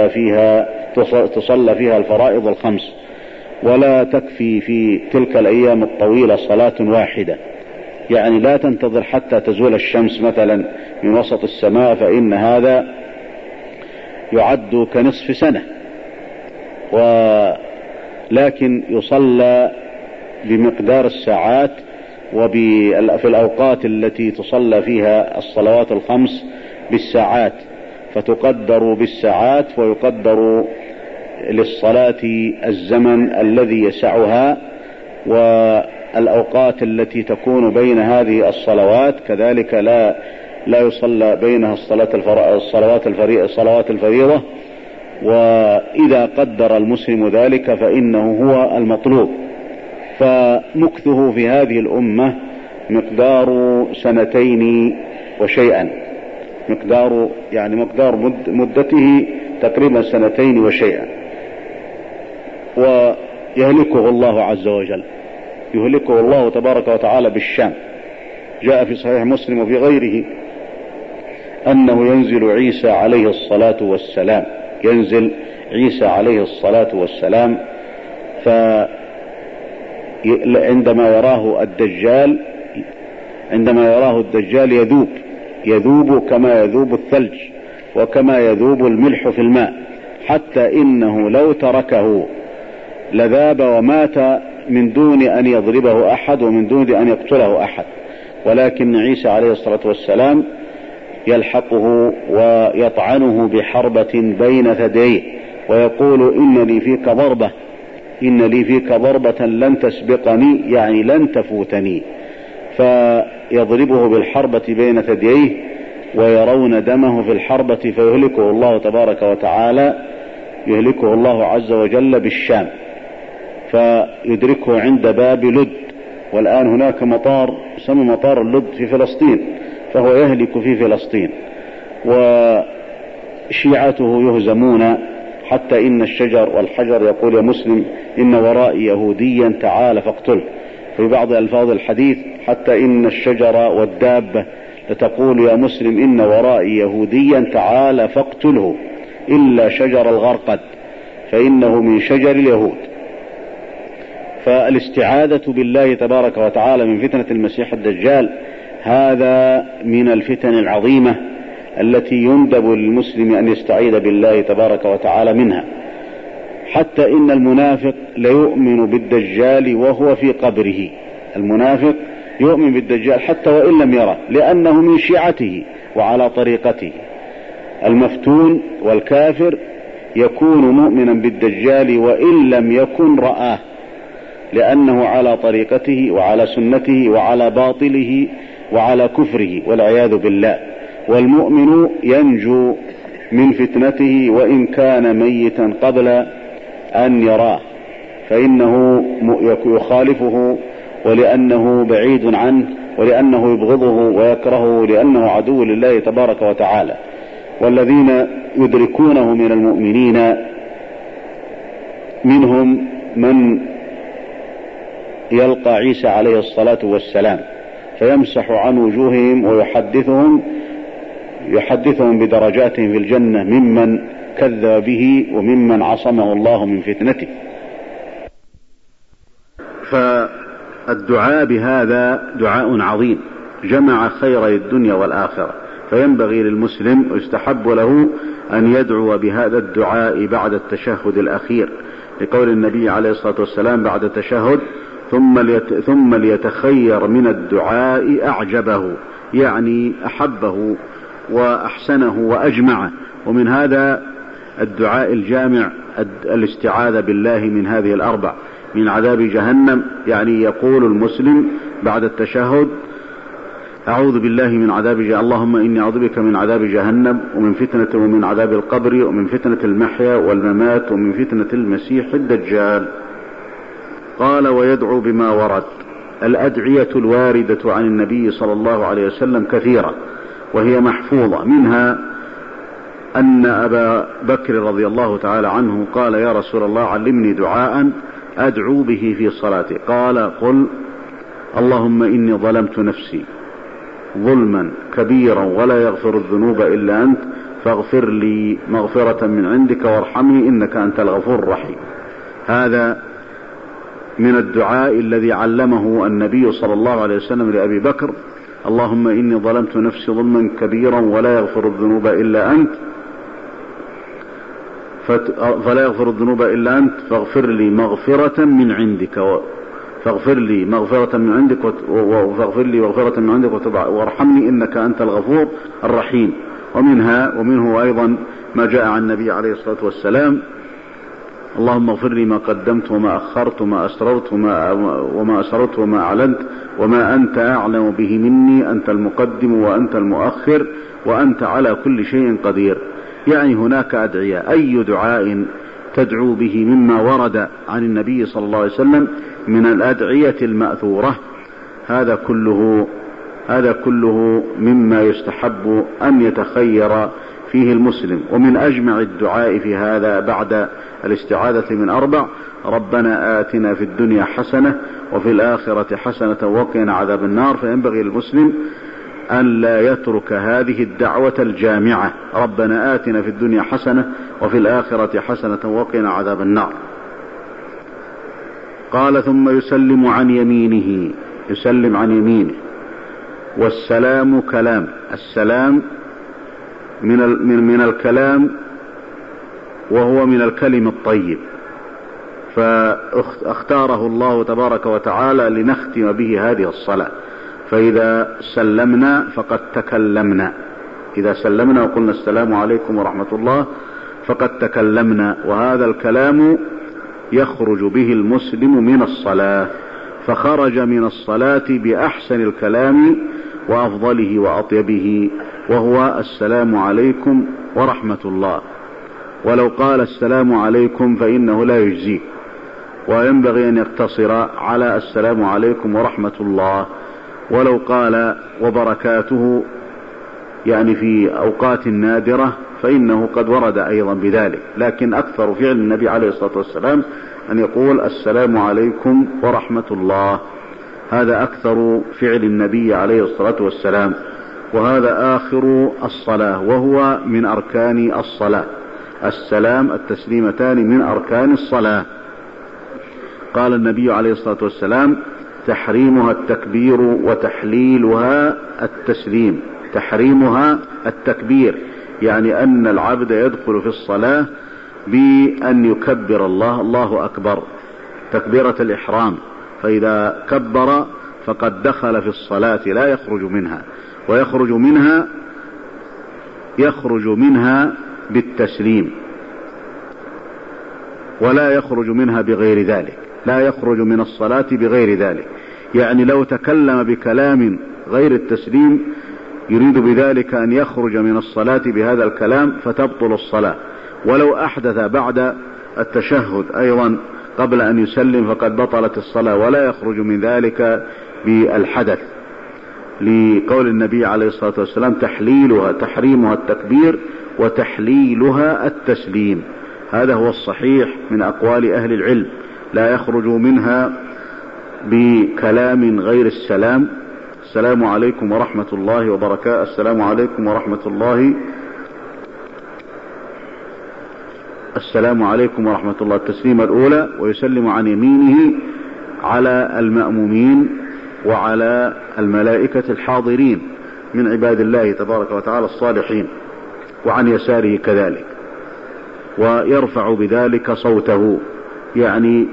تصلى فيها الفرائض الخمس، ولا تكفي في تلك الأيام الطويلة صلاة واحدة، يعني لا تنتظر حتى تزول الشمس مثلا من وسط السماء، فإن هذا يعد كنصف سنة. ولكن يصلى بمقدار الساعات وفي الأوقات التي تصلى فيها الصلوات الخمس بالساعات، فتقدر بالساعات ويقدر للصلاة الزمن الذي يسعها، والأوقات التي تكون بين هذه الصلوات كذلك لا يصلى بينها الصلوات الفريضة. وإذا قدر المسلم ذلك فإنه هو المطلوب. فمكثه في هذه الأمة مقدار 2 وشيئا، مقدار مدته تقريبا 2 وشيئا. ويهلكه الله عز وجل، يهلكه الله تبارك وتعالى بالشام. جاء في صحيح مسلم وفي غيره أنه ينزل عيسى عليه الصلاة والسلام، ينزل عيسى عليه الصلاة والسلام، فعندما يراه الدجال يذوب كما يذوب الثلج وكما يذوب الملح في الماء، حتى إنه لو تركه لذاب ومات من دون أن يضربه أحد ومن دون أن يقتله أحد. ولكن عيسى عليه الصلاة والسلام يلحقه ويطعنه بحربة بين ثدييه ويقول إن لي فيك ضربة لن تسبقني، يعني لن تفوتني. فيضربه بالحربة بين ثدييه ويرون دمه في الحربة، فيهلكه الله تبارك وتعالى، يهلكه الله عز وجل بالشام، فيدركه عند باب لد. والآن هناك مطار يسمى مطار اللد في فلسطين، فهو يهلك في فلسطين، وشيعته يهزمون حتى إن الشجر والحجر يقول يا مسلم إن ورائي يهوديا تعال فاقتله. في بعض ألفاظ الحديث حتى إن الشجر والدابة لتقول يا مسلم إن ورائي يهوديا تعال فاقتله إلا شجر الغرقد فإنه من شجر اليهود. فالاستعاذة بالله تبارك وتعالى من فتنة المسيح الدجال هذا من الفتن العظيمة التي يندب للمسلم أن يستعيذ بالله تبارك وتعالى منها. حتى إن المنافق ليؤمن بالدجال وهو في قبره، المنافق يؤمن بالدجال حتى وإن لم يره، لأنه من شيعته وعلى طريقته. المفتون والكافر يكون مؤمنا بالدجال وإن لم يكن رآه، لأنه على طريقته وعلى سنته وعلى باطله وعلى كفره والعياذ بالله. والمؤمن ينجو من فتنته وإن كان ميتا قبل أن يراه، فإنه يخالفه ولأنه بعيد عنه ولأنه يبغضه ويكرهه لأنه عدو لله تبارك وتعالى. والذين يدركونه من المؤمنين منهم من يلقى عيسى عليه الصلاة والسلام فيمسح عن وجوههم ويحدثهم بدرجاتهم في الجنة ممن كذب به وممن عصمه الله من فتنته. فالدعاء بهذا دعاء عظيم جمع خيري الدنيا والآخرة، فينبغي للمسلم ويستحب له أن يدعو بهذا الدعاء بعد التشهد الأخير، لقول النبي عليه الصلاة والسلام بعد التشهد ثم ليتخير من الدعاء أعجبه، يعني أحبه وأحسنه وأجمعه. ومن هذا الدعاء الجامع الاستعاذة بالله من هذه الأربع: من عذاب جهنم، يعني يقول المسلم بعد التشهد أعوذ بالله من عذاب جهنم، اللهم إني أعوذ بك من عذاب جهنم ومن فتنة ومن عذاب القبر ومن فتنة المحيا والممات ومن فتنة المسيح الدجال. قال ويدعو بما ورد. الأدعية الواردة عن النبي صلى الله عليه وسلم كثيرة وهي محفوظة، منها أن أبا بكر رضي الله تعالى عنه قال يا رسول الله علمني دعاء أدعو به في صلاتي، قال قل اللهم إني ظلمت نفسي ظلما كبيرا ولا يغفر الذنوب إلا أنت فاغفر لي مغفرة من عندك وارحمني إنك أنت الغفور الرحيم. هذا من الدعاء الذي علمه النبي صلى الله عليه وسلم لأبي بكر: اللهم إني ظلمت نفسي ظلما كبيرا ولا يغفر الذنوب إلا أنت فلا يغفر الذنوب إلا أنت فاغفر لي مغفرة من عندك وارحمني إنك أنت الغفور الرحيم. ومنه أيضا ما جاء عن النبي عليه الصلاة والسلام: اللهم اغفر لي ما قدمت وما أخرت وما أسررت وما أسررت وما أعلنت وما أنت أعلم به مني، أنت المقدم وأنت المؤخر وأنت على كل شيء قدير. يعني هناك أدعية، أي دعاء تدعو به مما ورد عن النبي صلى الله عليه وسلم من الأدعية المأثورة، هذا كله مما يستحب أن يتخير فيه المسلم. ومن أجمع الدعاء في هذا بعد الاستعاذة من 4: ربنا آتنا في الدنيا حسنة وفي الآخرة حسنة وقنا عذاب النار. فينبغي للمسلم أن لا يترك هذه الدعوة الجامعة: ربنا آتنا في الدنيا حسنة وفي الآخرة حسنة وقنا عذاب النار. قال: ثم يسلم عن يمينه، يسلم عن يمينه. والسلام كلام، السلام من الكلام، وهو من الكلم الطيب، فاختاره الله تبارك وتعالى لنختم به هذه الصلاة. فإذا سلمنا فقد تكلمنا، إذا سلمنا وقلنا السلام عليكم ورحمة الله فقد تكلمنا، وهذا الكلام يخرج به المسلم من الصلاة، فخرج من الصلاة بأحسن الكلام وأفضله وأطيبه، وهو السلام عليكم ورحمة الله. ولو قال السلام عليكم فإنه لا يجزيه، وينبغي أن يقتصر على السلام عليكم ورحمة الله. ولو قال وبركاته يعني في أوقات نادرة فإنه قد ورد أيضا بذلك، لكن أكثر فعل النبي عليه الصلاة والسلام أن يقول السلام عليكم ورحمة الله، هذا أكثر فعل النبي عليه الصلاة والسلام، وهذا آخر الصلاة، وهو من أركان الصلاة. السلام التسليمتان من أركان الصلاة. قال النبي عليه الصلاة والسلام: تحريمها التكبير وتحليلها التسليم. تحريمها التكبير، يعني أن العبد يدخل في الصلاة بأن يكبر الله أكبر، تكبيرة الإحرام، فإذا كبر فقد دخل في الصلاة لا يخرج منها، يخرج منها بالتسليم، ولا يخرج منها بغير ذلك، لا يخرج من الصلاة بغير ذلك. يعني لو تكلم بكلام غير التسليم يريد بذلك أن يخرج من الصلاة بهذا الكلام فتبطل الصلاة. ولو أحدث بعد التشهد أيضا قبل أن يسلم فقد بطلت الصلاة، ولا يخرج من ذلك بالحدث، لقول النبي عليه الصلاة والسلام: تحريمها التكبير وتحليلها التسليم. هذا هو الصحيح من أقوال أهل العلم، لا يخرج منها بكلام غير السلام: السلام عليكم ورحمة الله وبركاته، السلام عليكم ورحمة الله، السلام عليكم ورحمة الله، التسليمة الأولى، ويسلم عن يمينه على المأمومين وعلى الملائكة الحاضرين من عباد الله تبارك وتعالى الصالحين، وعن يساره كذلك، ويرفع بذلك صوته، يعني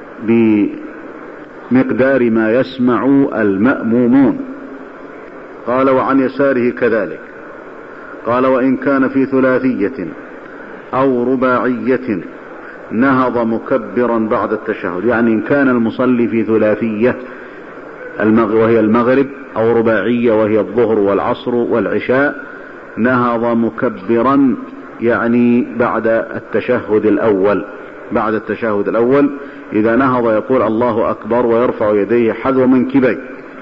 بمقدار ما يسمع المأمومون. قال: وعن يساره كذلك. قال: وإن كان في ثلاثية أو رباعية نهض مكبرا بعد التشهد، يعني إن كان المصلي في ثلاثية وهي المغرب، أو رباعية وهي الظهر والعصر والعشاء، نهض مكبرا يعني بعد التشهد الأول، إذا نهض يقول الله أكبر ويرفع يديه حذو منكبيه.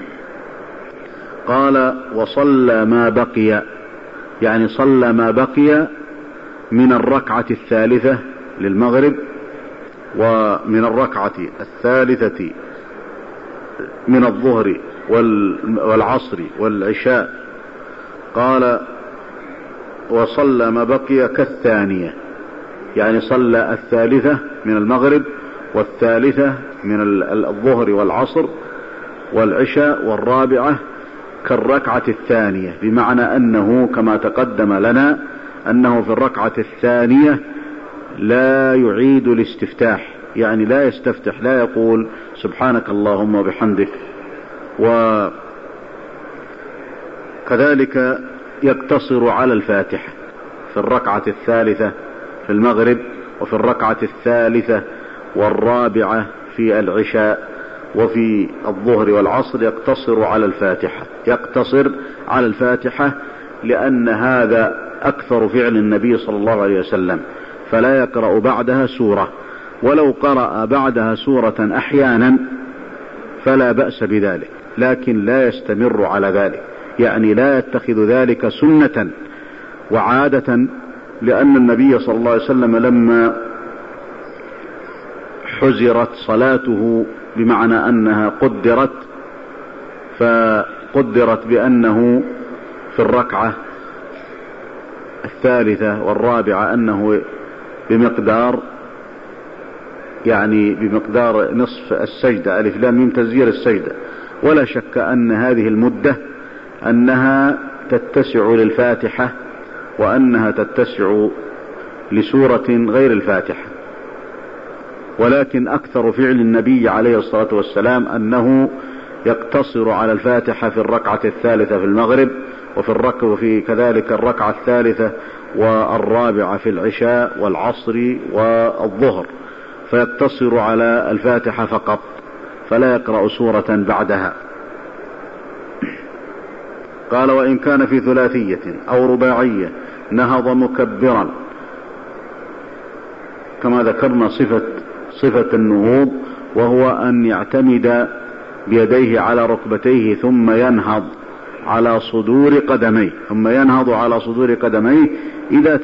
قال: وصلى ما بقي، يعني صلى ما بقي من الركعة الثالثة للمغرب، ومن الركعة الثالثة من الظهر والعصر والعشاء. قال: وصلى ما بقي كالثانية، يعني صلى الثالثة من المغرب والثالثة من الظهر والعصر والعشاء، والرابعة كالركعة الثانية، بمعنى أنه كما تقدم لنا أنه في الركعة الثانية لا يعيد الاستفتاح، يعني لا يستفتح، لا يقول سبحانك اللهم وبحمدك. وكذلك يقتصر على الفاتحة في الركعة الثالثة في المغرب، وفي الركعة الثالثة والرابعة في العشاء، وفي الظهر والعصر يقتصر على الفاتحة، لأن هذا أكثر فعل النبي صلى الله عليه وسلم، فلا يقرأ بعدها سورة، ولو قرأ بعدها سورة أحيانا فلا بأس بذلك، لكن لا يستمر على ذلك، يعني لا يتخذ ذلك سنة وعادة، لأن النبي صلى الله عليه وسلم لما حزرت صلاته بمعنى أنها فقدرت بأنه في الركعة الثالثة والرابعة أنه بمقدار نصف السجدة، ألف لام ميم تسجيل السجدة. ولا شك أن هذه المدة أنها تتسع للفاتحة وأنها تتسع لسورة غير الفاتحة، ولكن أكثر فعل النبي عليه الصلاة والسلام أنه يقتصر على الفاتحة في الركعة الثالثة في المغرب، وفي كذلك الركعة الثالثة والرابعة في العشاء والعصر والظهر، فيقتصر على الفاتحة فقط فلا يقرأ سورة بعدها. قال: وإن كان في ثلاثية أو رباعية نهض مكبرا، كما ذكرنا صفة النهوض، وهو أن يعتمد بيديه على ركبتيه ثم ينهض على صدور قدميه إذا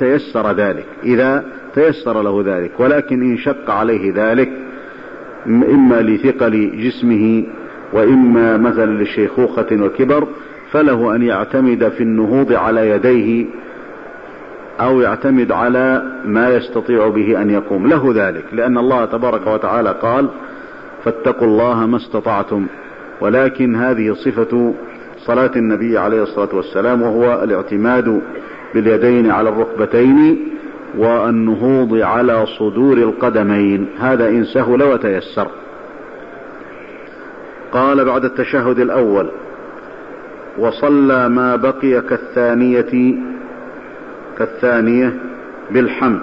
تيسر له ذلك. ولكن إن شق عليه ذلك إما لثقل جسمه وإما مثلا للشيخوخة وكبر، فله أن يعتمد في النهوض على يديه أو يعتمد على ما يستطيع به أن يقوم، له ذلك، لأن الله تبارك وتعالى قال: فاتقوا الله ما استطعتم. ولكن هذه صفة صلاة النبي عليه الصلاة والسلام، وهو الاعتماد باليدين على الركبتين والنهوض على صدور القدمين، هذا إن سهل وتيسر. قال: بعد التشهد الأول: وصلى ما بقي كالثانية بالحمد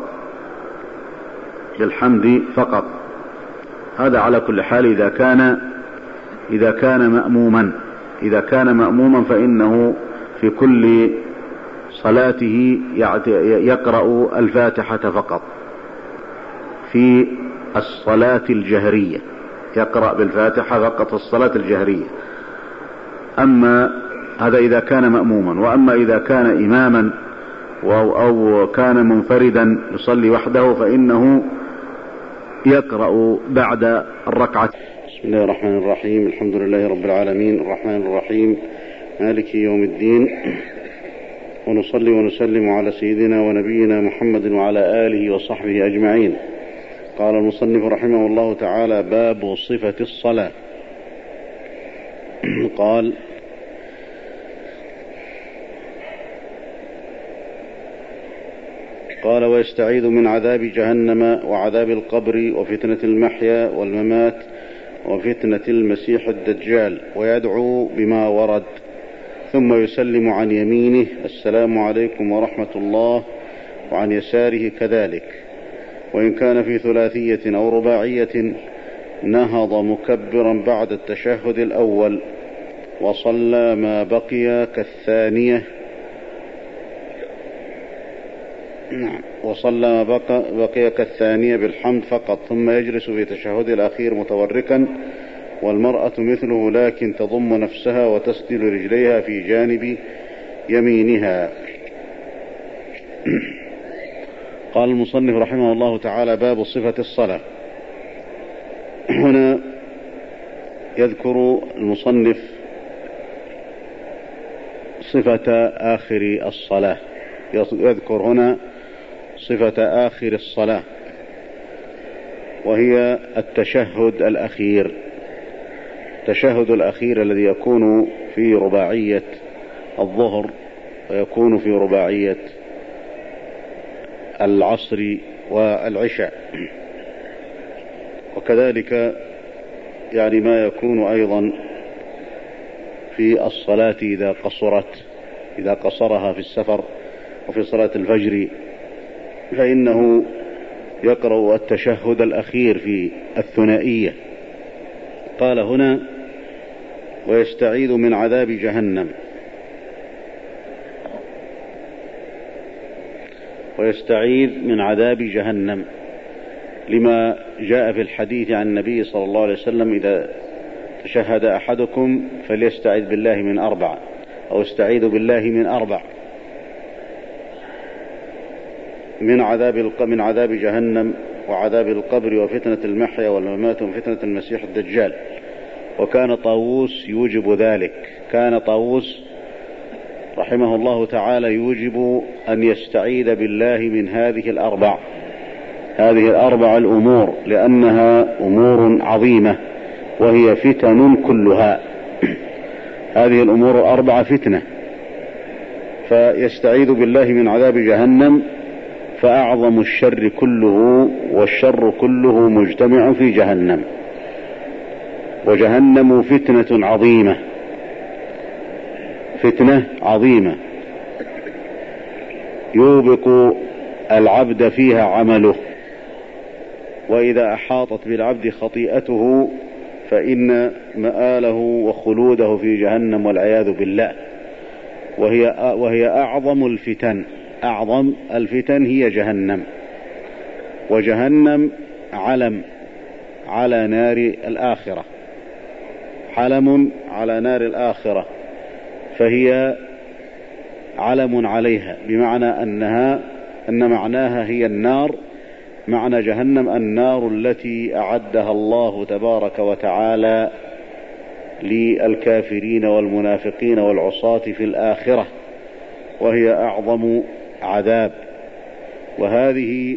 فقط. هذا على كل حال إذا كان مأموما فإنه في كل صلاته يقرأ الفاتحة فقط. في الصلاة الجهرية يقرأ بالفاتحة فقط في الصلاة الجهرية. أما هذا إذا كان مأموما، وأما إذا كان إماما أو كان منفردا يصلي وحده فإنه يقرأ بعد الركعة. بسم الله الرحمن الرحيم. الحمد لله رب العالمين، الرحمن الرحيم، مالك يوم الدين، ونصلي ونسلم على سيدنا ونبينا محمد وعلى آله وصحبه أجمعين. قال المصنف رحمه الله تعالى: باب صفة الصلاة. قال: ويستعيذ من عذاب جهنم وعذاب القبر وفتنة المحيا والممات وفتنة المسيح الدجال، ويدعو بما ورد، ثم يسلم عن يمينه: السلام عليكم ورحمة الله، وعن يساره كذلك. وإن كان في ثلاثية أو رباعية نهض مكبرا بعد التشهد الأول، وصلى ما بقي كالثانية بالحمد فقط، ثم يجلس في تشهد الأخير متوركا، والمرأة مثله لكن تضم نفسها وتسدل رجليها في جانب يمينها. قال المصنف رحمه الله تعالى: باب صفة الصلاة. هنا يذكر المصنف صفة آخر الصلاة، يذكر هنا صفة آخر الصلاة، وهي التشهد الأخير. التشهد الأخير الذي يكون في رباعية الظهر ويكون في رباعية العصر والعشاء، وكذلك ما يكون أيضا في الصلاة إذا قصرها في السفر، وفي صلاة الفجر فإنه يقرأ التشهد الأخير في الثنائية. قال هنا: ويستعيذ من عذاب جهنم. ويستعيذ من عذاب جهنم لما جاء في الحديث عن النبي صلى الله عليه وسلم: إذا تشهد أحدكم فليستعذ بالله من 4، أو استعيذ بالله من 4 من عذاب جهنم وعذاب القبر وفتنة المحيا والممات وفتنة المسيح الدجال. وكان طاووس يوجب ذلك، كان طاووس رحمه الله تعالى يوجب أن يستعيذ بالله من هذه الأربع الأمور، لأنها أمور عظيمة وهي فتن كلها. هذه الأمور الأربعة فتنة، فيستعيذ بالله من عذاب جهنم، فأعظم الشر كله والشر كله مجتمع في جهنم، وجهنم فتنة عظيمة يوبق العبد فيها عمله، وإذا أحاطت بالعبد خطيئته فإن مآله وخلوده في جهنم والعياذ بالله. وهي أعظم الفتن هي جهنم، وجهنم علم على نار الآخرة، علم على نار الآخرة، فهي علم عليها، بمعنى أن معناها هي النار. معنى جهنم النار التي أعدها الله تبارك وتعالى للكافرين والمنافقين والعصاة في الآخرة، وهي أعظم عذاب. وهذه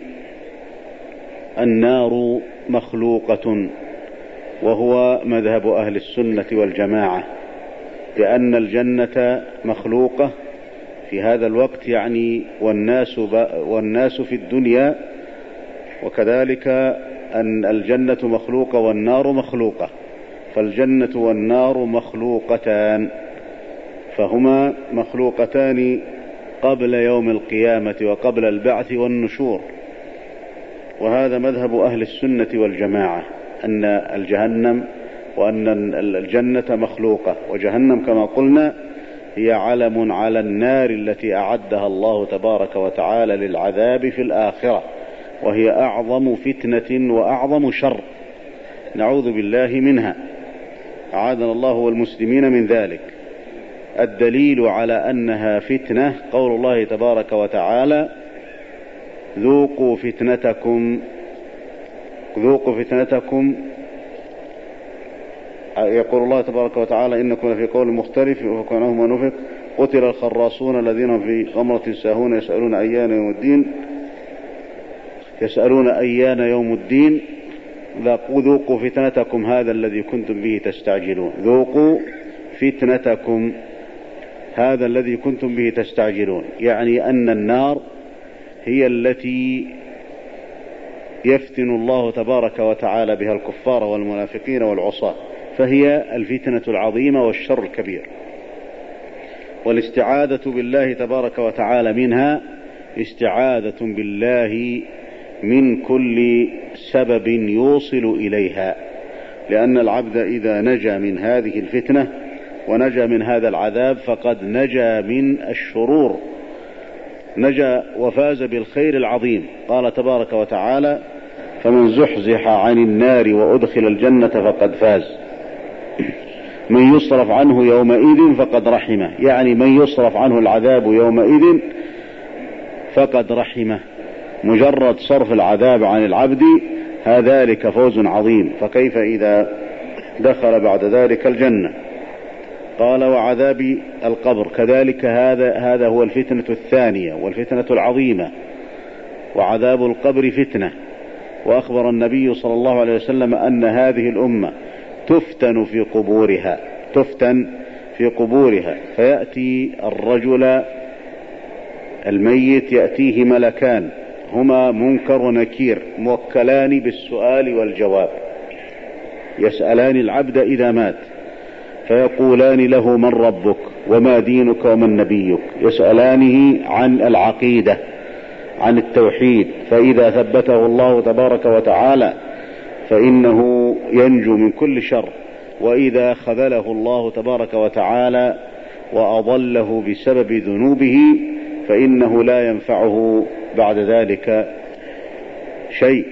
النار مخلوقة، وهو مذهب أهل السنة والجماعة، لأن الجنة مخلوقة في هذا الوقت، يعني والناس في الدنيا، وكذلك أن الجنة مخلوقة والنار مخلوقة، فالجنة والنار مخلوقتان، فهما مخلوقتان قبل يوم القيامة وقبل البعث والنشور. وهذا مذهب أهل السنة والجماعة، أن الجهنم وأن الجنة مخلوقة، وجهنم كما قلنا هي علم على النار التي أعدها الله تبارك وتعالى للعذاب في الآخرة، وهي أعظم فتنة وأعظم شر، نعوذ بالله منها، أعاذنا الله والمسلمين من ذلك. الدليل على أنها فتنة قول الله تبارك وتعالى: ذوقوا فتنتكم. يقول الله تبارك وتعالى: إنكم لفي قول مختلف وفكناهم ونفق قتل الخراصون الذين في غمرة ساهون يسألون أيان يوم الدين ذوقوا فتنتكم هذا الذي كنتم به تستعجلون. ذوقوا فتنتكم هذا الذي كنتم به تستعجلون، يعني أن النار هي التي يفتن الله تبارك وتعالى بها الكفار والمنافقين والعصاة، فهي الفتنة العظيمة والشر الكبير. والاستعاذة بالله تبارك وتعالى منها استعاذة بالله من كل سبب يوصل إليها، لأن العبد إذا نجا من هذه الفتنة ونجا من هذا العذاب فقد نجا من الشرور، نجا وفاز بالخير العظيم. قال تبارك وتعالى: فمن زحزح عن النار وأدخل الجنة فقد فاز. من يصرف عنه يومئذ فقد رحمه، يعني من يصرف عنه العذاب يومئذ فقد رحمه. مجرد صرف العذاب عن العبد ذلك فوز عظيم، فكيف إذا دخل بعد ذلك الجنة؟ قال: وعذاب القبر كذلك، هذا هو الفتنة الثانية والفتنة العظيمة. وعذاب القبر فتنة، وأخبر النبي صلى الله عليه وسلم أن هذه الأمة تفتن في قبورها، فيأتي الرجل الميت يأتيه ملكان، هما منكر ونكير، موكلان بالسؤال والجواب، يسألان العبد إذا مات، فيقولان له: من ربك وما دينك ومن نبيك؟ يسألانه عن العقيدة، عن التوحيد، فإذا ثبته الله تبارك وتعالى فإنه ينجو من كل شر، وإذا خذله الله تبارك وتعالى وأضله بسبب ذنوبه فإنه لا ينفعه بعد ذلك شيء.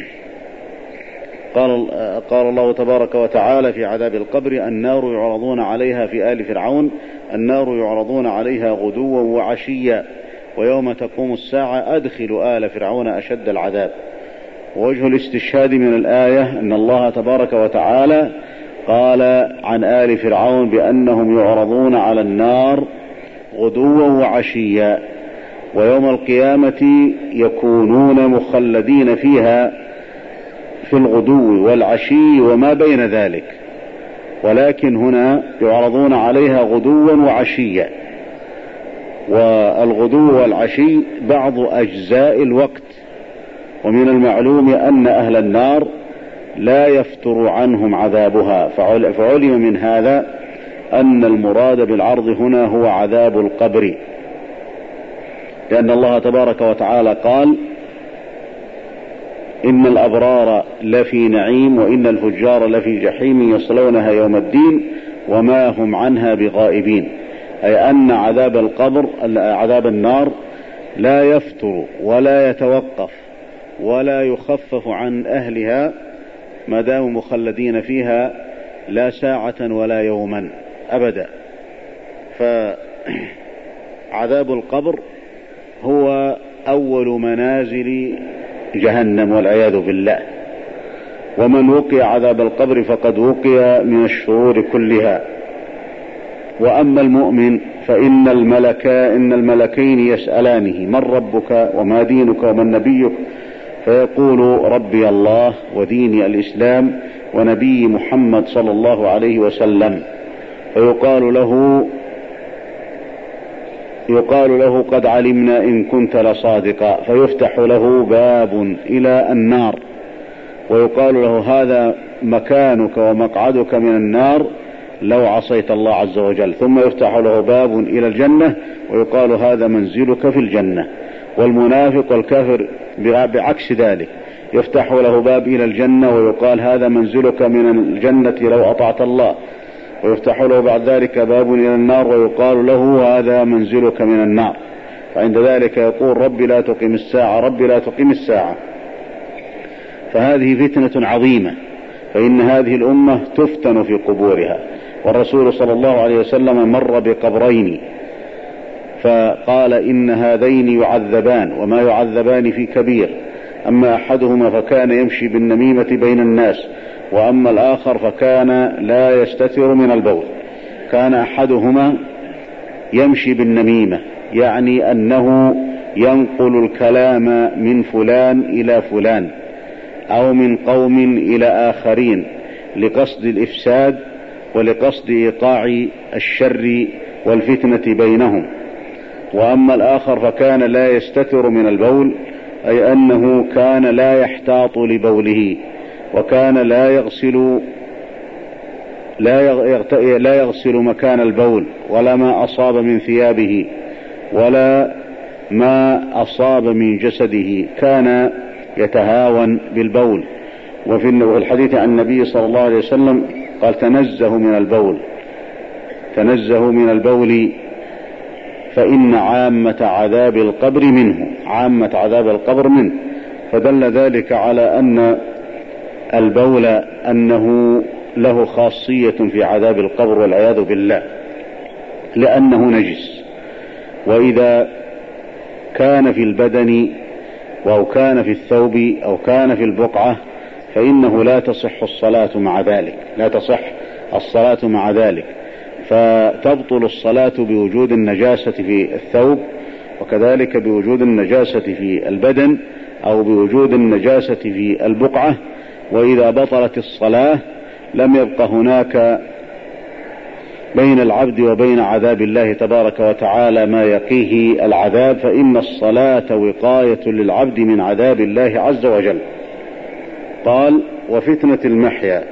قال الله تبارك وتعالى في عذاب القبر: النار يعرضون عليها في آل فرعون، النار يعرضون عليها غدوا وعشيا ويوم تقوم الساعة أدخلوا آل فرعون أشد العذاب. ووجه الاستشهاد من الآية أن الله تبارك وتعالى قال عن آل فرعون بأنهم يعرضون على النار غدوا وعشيا، ويوم القيامة يكونون مخلدين فيها في الغدو والعشي وما بين ذلك، ولكن هنا يعرضون عليها غدوا وعشيا. والغدو والعشي بعض أجزاء الوقت، ومن المعلوم أن أهل النار لا يفتر عنهم عذابها، فعلم من هذا أن المراد بالعرض هنا هو عذاب القبر، لأن الله تبارك وتعالى قال إن الأبرار لفي نعيم وإن الفجار لفي جحيم يصلونها يوم الدين وما هم عنها بغائبين، أي أن عذاب القبر عذاب النار لا يفتر ولا يتوقف ولا يخفف عن أهلها ما داموا مخلدين فيها لا ساعة ولا يوما أبدا. فعذاب القبر هو أول منازل جهنم والعياذ بالله، ومن وقي عذاب القبر فقد وقي من الشرور كلها. وأما المؤمن فإن الملكين يسألانه من ربك وما دينك ومن نبيك، فيقول ربي الله وديني الإسلام ونبي محمد صلى الله عليه وسلم، فيقال له قد علمنا إن كنت لصادقا، فيفتح له باب إلى النار ويقال له هذا مكانك ومقعدك من النار لو عصيت الله عز وجل، ثم يفتح له باب إلى الجنة ويقال هذا منزلك في الجنة. والمنافق والكافر بعكس ذلك، يفتح له باب إلى الجنة ويقال هذا منزلك من الجنة لو أطعت الله، ويفتح له بعد ذلك باب إلى النار ويقال له هذا منزلك من النار. فعند ذلك يقول ربي لا تقم الساعة، ربي لا تقم الساعة. فهذه فتنة عظيمة، فإن هذه الأمة تفتن في قبورها. والرسول صلى الله عليه وسلم مر بقبرين فقال إن هذين يعذبان وما يعذبان في كبير، أما أحدهما فكان يمشي بالنميمة بين الناس، وأما الآخر فكان لا يستتر من البول. كان أحدهما يمشي بالنميمة، يعني أنه ينقل الكلام من فلان إلى فلان أو من قوم إلى آخرين لقصد الإفساد ولقصد إيقاع الشر والفتنة بينهم. وأما الآخر فكان لا يستتر من البول، أي أنه كان لا يحتاط لبوله، وكان لا يغسل مكان البول ولا ما أصاب من ثيابه ولا ما أصاب من جسده، كان يتهاون بالبول. وفي الحديث عن النبي صلى الله عليه وسلم قال تنزهوا من البول فإن عامة عذاب القبر منه. فدل ذلك على أن البول أنه له خاصية في عذاب القبر والعياذ بالله، لأنه نجس، وإذا كان في البدن أو كان في الثوب أو كان في البقعة فإنه لا تصح الصلاة مع ذلك، فتبطل الصلاة بوجود النجاسة في الثوب، وكذلك بوجود النجاسة في البدن أو بوجود النجاسة في البقعة. وإذا بطلت الصلاة لم يبق هناك بين العبد وبين عذاب الله تبارك وتعالى ما يقيه العذاب، فإن الصلاة وقاية للعبد من عذاب الله عز وجل. قال وفتنة المحيا.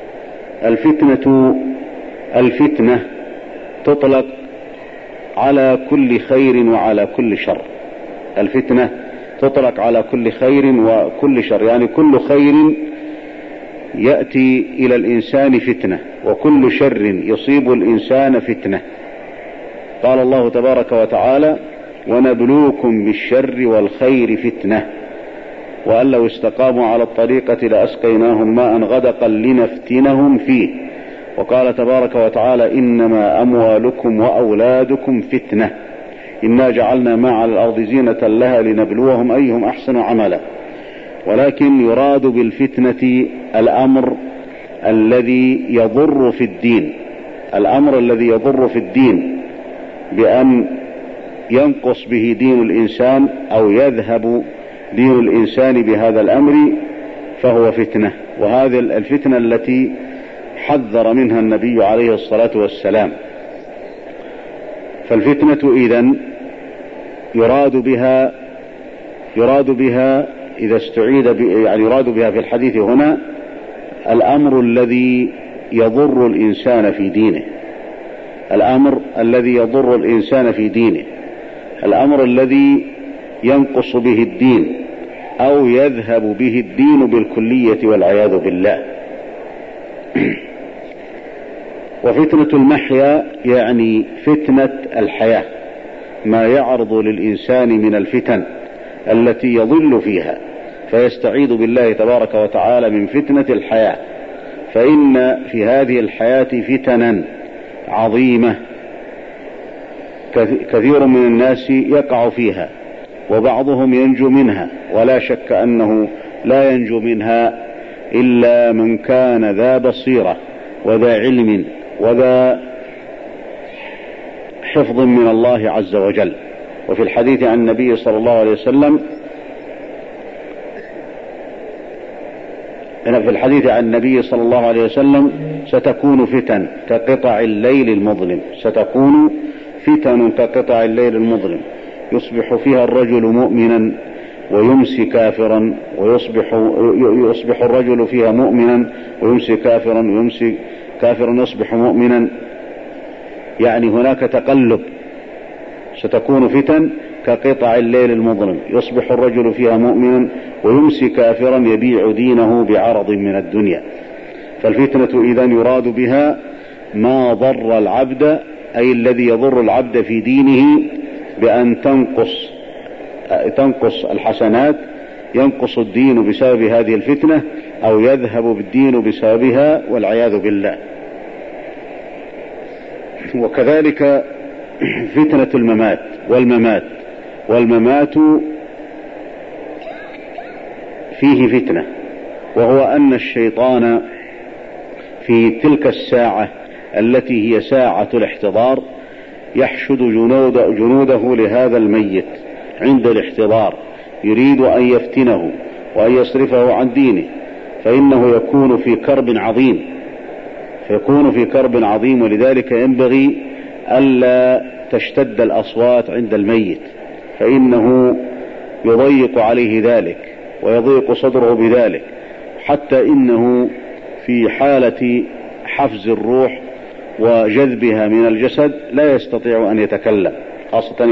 الفتنة تطلق على كل خير وعلى كل شر. الفتنة تطلق على كل خير وكل شر، يعني كل خير يأتي إلى الإنسان فتنة، وكل شر يصيب الإنسان فتنة. قال الله تبارك وتعالى ونبلوكم بالشر والخير فتنة، وأن لو استقاموا على الطريقة لأسقيناهم ماء غدقا لنفتنهم فيه. وقال تبارك وتعالى إنما أموالكم وأولادكم فتنة إنا جعلنا ما على الأرض زينة لها لنبلوهم أيهم أحسن عملا. ولكن يراد بالفتنة الأمر الذي يضر في الدين، الأمر الذي يضر في الدين بأن ينقص به دين الإنسان أو يذهب دين الإنسان بهذا الأمر، فهو فتنة. وهذه الفتنة التي حذر منها النبي عليه الصلاة والسلام. فالفتنة إذن يراد بها إذا استعيد يعني يراد بها في الحديث هنا الأمر الذي يضر الإنسان في دينه، الأمر الذي يضر الإنسان في دينه، الأمر الذي ينقص به الدين أو يذهب به الدين بالكلية والعياذ بالله. وفتنة المحيا يعني فتنة الحياة، ما يعرض للإنسان من الفتن التي يضل فيها، فيستعيذ بالله تبارك وتعالى من فتنة الحياة. فإن في هذه الحياة فتنا عظيمة كثير من الناس يقع فيها، وبعضهم ينجو منها، ولا شك أنه لا ينجو منها إلا من كان ذا بصيرة وذا علم وذا حفظ من الله عز وجل. وفي الحديث عن النبي صلى الله عليه وسلم ستكون فتن كقطع الليل المظلم، ستكون فتن كقطع الليل المظلم، يصبح فيها الرجل مؤمنا ويمسي كافرا، ويصبح الرجل فيها مؤمنا ويمسي كافرا، ويمسي كافرا يصبح مؤمنا، يعني هناك تقلب. ستكون فتن كقطع الليل المظلم، يصبح الرجل فيها مؤمنا ويمسي كافرا يبيع دينه بعرض من الدنيا. فالفتنة إذن يراد بها ما ضر العبد، أي الذي يضر العبد في دينه بأن تنقص الحسنات، ينقص الدين بسبب هذه الفتنة، أو يذهب بالدين بسببها والعياذ بالله. وكذلك فتنة الممات والممات فيه فتنة، وهو أن الشيطان في تلك الساعة التي هي ساعة الاحتضار يحشد جنوده لهذا الميت عند الاحتضار، يريد أن يفتنه وأن يصرفه عن دينه، فإنه يكون في كرب عظيم. ولذلك ينبغي ألا تشتد الأصوات عند الميت، فإنه يضيق عليه ذلك ويضيق صدره بذلك، حتى إنه في حالة حفز الروح وجذبها من الجسد لا يستطيع أن يتكلم، خاصة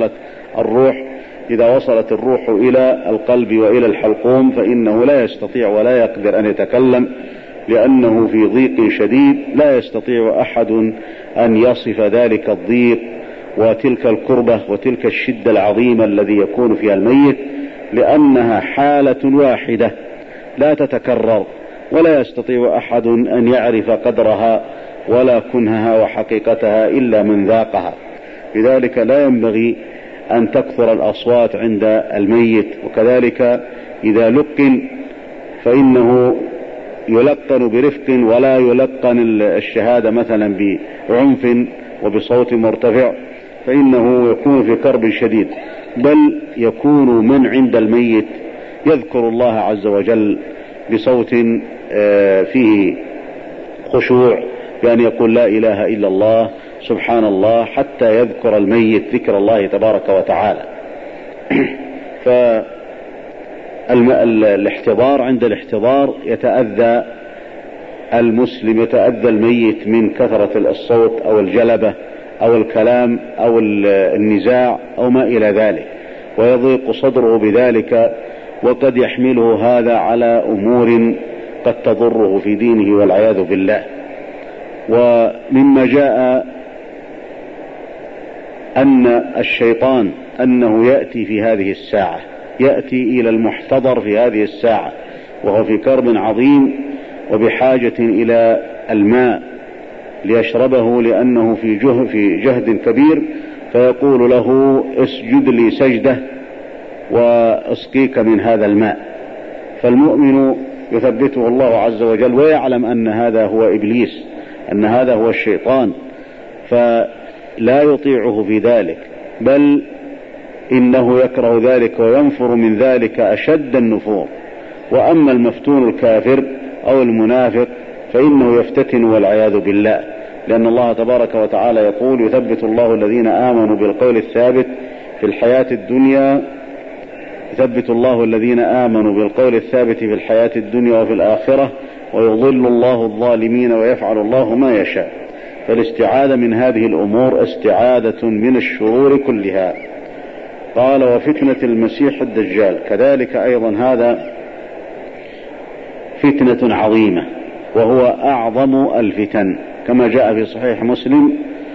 إذا وصلت الروح إلى القلب وإلى الحلقوم، فإنه لا يستطيع ولا يقدر أن يتكلم، لأنه في ضيق شديد لا يستطيع أحد أن يصف ذلك الضيق وتلك الكربة وتلك الشدة العظيمة الذي يكون فيها الميت، لأنها حالة واحدة لا تتكرر، ولا يستطيع أحد أن يعرف قدرها ولا كنهها وحقيقتها إلا من ذاقها. لذلك لا ينبغي أن تكثر الأصوات عند الميت. وكذلك إذا لقن فإنه يلقن برفق، ولا يلقن الشهادة مثلا بعنف وبصوت مرتفع، فإنه يكون في كرب شديد، بل يكون من عند الميت يذكر الله عز وجل بصوت فيه خشوع، يعني يقول لا إله إلا الله سبحان الله، حتى يذكر الميت ذكر الله تبارك وتعالى. فالاحتضار، عند الاحتضار يتأذى المسلم، يتأذى الميت من كثرة الصوت أو الجلبة أو الكلام أو النزاع أو ما إلى ذلك، ويضيق صدره بذلك، وقد يحمله هذا على أمور قد تضره في دينه والعياذ بالله. ومما جاء أن الشيطان أنه يأتي في هذه الساعة، يأتي إلى المحتضر في هذه الساعة وهو في كرب عظيم وبحاجة إلى الماء ليشربه، لأنه في جهد كبير، فيقول له اسجد لي سجدة وأسقيك من هذا الماء. فالمؤمن يثبته الله عز وجل ويعلم أن هذا هو إبليس، أن هذا هو الشيطان، فلا يطيعه في ذلك، بل إنه يكره ذلك وينفر من ذلك أشد النفور. وأما المفتون الكافر أو المنافق فإنه يفتتن والعياذ بالله، لأن الله تبارك وتعالى يقول: يثبت الله الذين آمنوا بالقول الثابت في الحياة الدنيا، يثبت الله الذين آمنوا بالقول الثابت في الحياة الدنيا وفي الآخرة، ويضل الله الظالمين ويفعل الله ما يشاء. فالاستعاذة من هذه الأمور استعاذة من الشرور كلها. قال: وفتنة المسيح الدجال، كذلك أيضا هذا فتنة عظيمة، وهو أعظم الفتن، كما جاء في صحيح مسلم: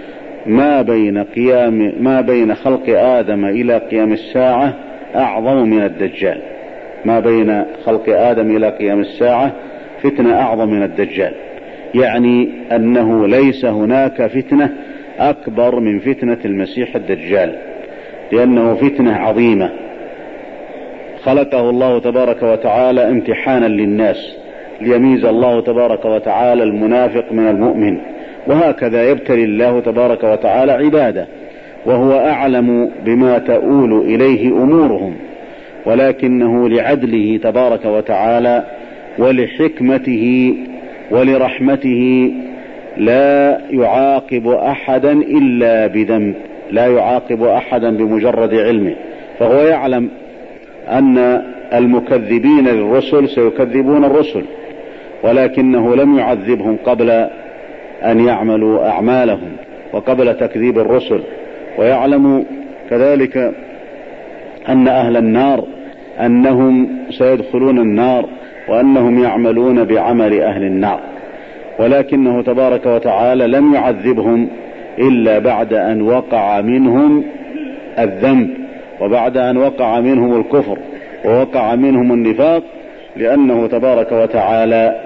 ما بين خلق آدم إلى قيام الساعة أعظم من الدجال. ما بين خلق آدم إلى قيام الساعة فتنة أعظم من الدجال، يعني أنه ليس هناك فتنة أكبر من فتنة المسيح الدجال، لأنه فتنة عظيمة خلقه الله تبارك وتعالى امتحانا للناس، ليميز الله تبارك وتعالى المنافق من المؤمن، وهكذا يبتلي الله تبارك وتعالى عباده، وهو أعلم بما تؤول إليه أمورهم، ولكنه لعدله تبارك وتعالى ولحكمته ولرحمته لا يعاقب أحدا إلا بذنب، لا يعاقب أحدا بمجرد علمه. فهو يعلم أن المكذبين للرسل سيكذبون الرسل، ولكنه لم يعذبهم قبل أن يعملوا أعمالهم وقبل تكذيب الرسل. ويعلم كذلك أن أهل النار أنهم سيدخلون النار وأنهم يعملون بعمل أهل النار، ولكنه تبارك وتعالى لم يعذبهم إلا بعد أن وقع منهم الذنب، وبعد أن وقع منهم الكفر، ووقع منهم النفاق، لأنه تبارك وتعالى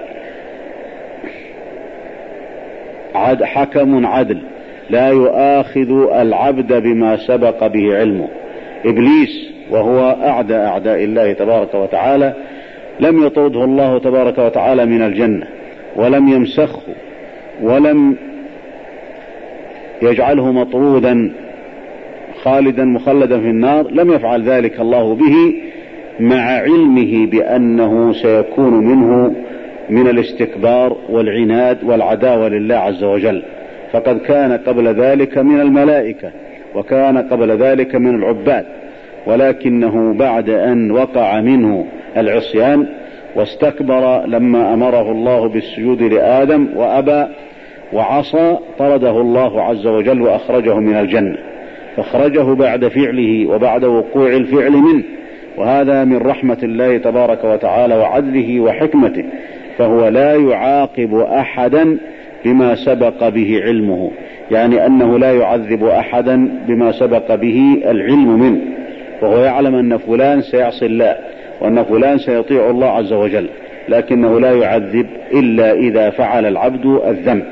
حكم عدل لا يؤاخذ العبد بما سبق به علمه. إبليس وهو أعداء الله تبارك وتعالى لم يطرده الله تبارك وتعالى من الجنة، ولم يمسخه، ولم يجعله مطرودا خالدا مخلدا في النار، لم يفعل ذلك الله به، مع علمه بأنه سيكون منه من الاستكبار والعناد والعداوة لله عز وجل. فقد كان قبل ذلك من الملائكة، وكان قبل ذلك من العباد، ولكنه بعد أن وقع منه العصيان واستكبر لما أمره الله بالسجود لآدم وأبى وعصى، طرده الله عز وجل وأخرجه من الجنة، فاخرجه بعد فعله وبعد وقوع الفعل منه، وهذا من رحمة الله تبارك وتعالى وعدله وحكمته. فهو لا يعاقب أحدا بما سبق به علمه، يعني أنه لا يعذب أحدا بما سبق به العلم منه، وهو يعلم أن فلان سيعصي الله وأن فلان سيطيع الله عز وجل، لكنه لا يعذب إلا إذا فعل العبد الذنب.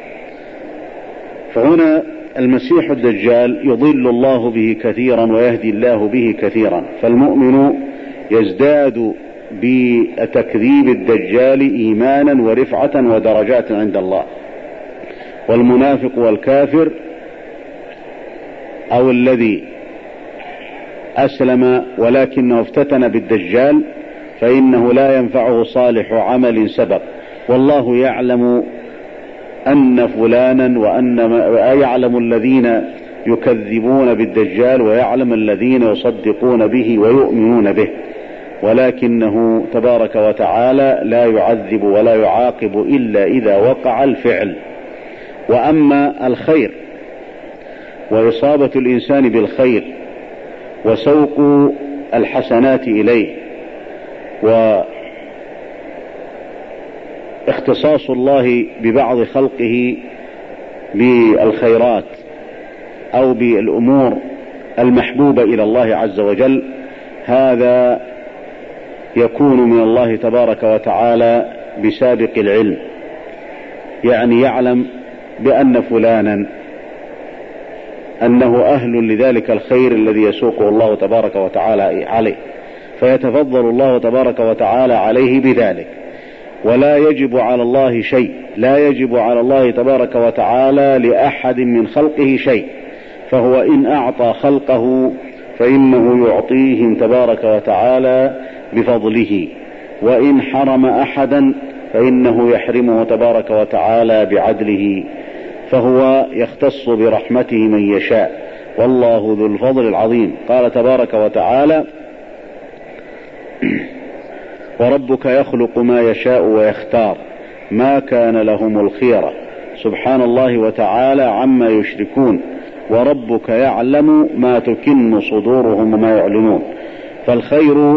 فهنا المسيح الدجال يضل الله به كثيرا ويهدي الله به كثيرا، فالمؤمن يزداد بتكذيب الدجال إيمانا ورفعة ودرجات عند الله. والمنافق والكافر أو الذي أسلم ولكنه افتتن بالدجال فإنه لا ينفعه صالح عمل سبق، والله يعلم أن فلانا يعلم الذين يكذبون بالدجال ويعلم الذين يصدقون به ويؤمنون به، ولكنه تبارك وتعالى لا يعذب ولا يعاقب إلا إذا وقع الفعل. وأما الخير وإصابة الإنسان بالخير وسوق الحسنات إليه واختصاص الله ببعض خلقه بالخيرات أو بالأمور المحبوبة إلى الله عز وجل، هذا يكون من الله تبارك وتعالى بسابق العلم، يعني يعلم بأن فلانا أنه أهل لذلك الخير الذي يسوقه الله تبارك وتعالى عليه، فيتفضل الله تبارك وتعالى عليه بذلك. ولا يجب على الله شيء، لا يجب على الله تبارك وتعالى لأحد من خلقه شيء، فهو إن أعطى خلقه فإنه يعطيهم تبارك وتعالى بفضله، وإن حرم أحدا فإنه يحرمه تبارك وتعالى بعدله، فهو يختص برحمته من يشاء، والله ذو الفضل العظيم. قال تبارك وتعالى: وربك يخلق ما يشاء ويختار ما كان لهم الخيرة. سبحان الله وتعالى عما يشركون، وربك يعلم ما تكن صدورهم وما يعلنون. فالخير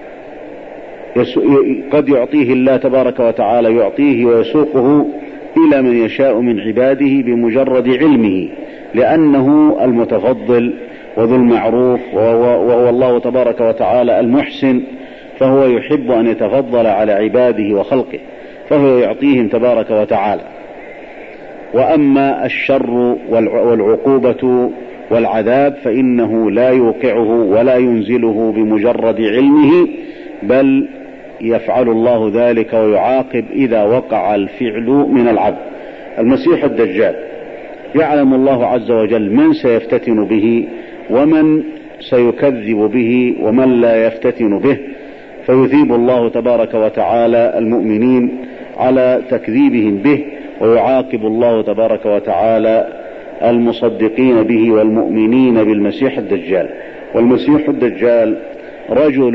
قد يعطيه الله تبارك وتعالى، يعطيه ويسوقه إلى من يشاء من عباده بمجرد علمه، لأنه المتفضل وذو المعروف، وهو الله تبارك وتعالى المحسن، فهو يحب أن يتفضل على عباده وخلقه، فهو يعطيهم تبارك وتعالى. وأما الشر والعقوبة والعذاب فإنه لا يوقعه ولا ينزله بمجرد علمه، بل يفعل الله ذلك ويعاقب إذا وقع الفعل من العبد. المسيح الدجال يعلم الله عز وجل من سيفتتن به ومن سيكذب به ومن لا يفتتن به، فيثيب الله تبارك وتعالى المؤمنين على تكذيبهم به، ويعاقب الله تبارك وتعالى المصدقين به والمؤمنين بالمسيح الدجال. والمسيح الدجال رجل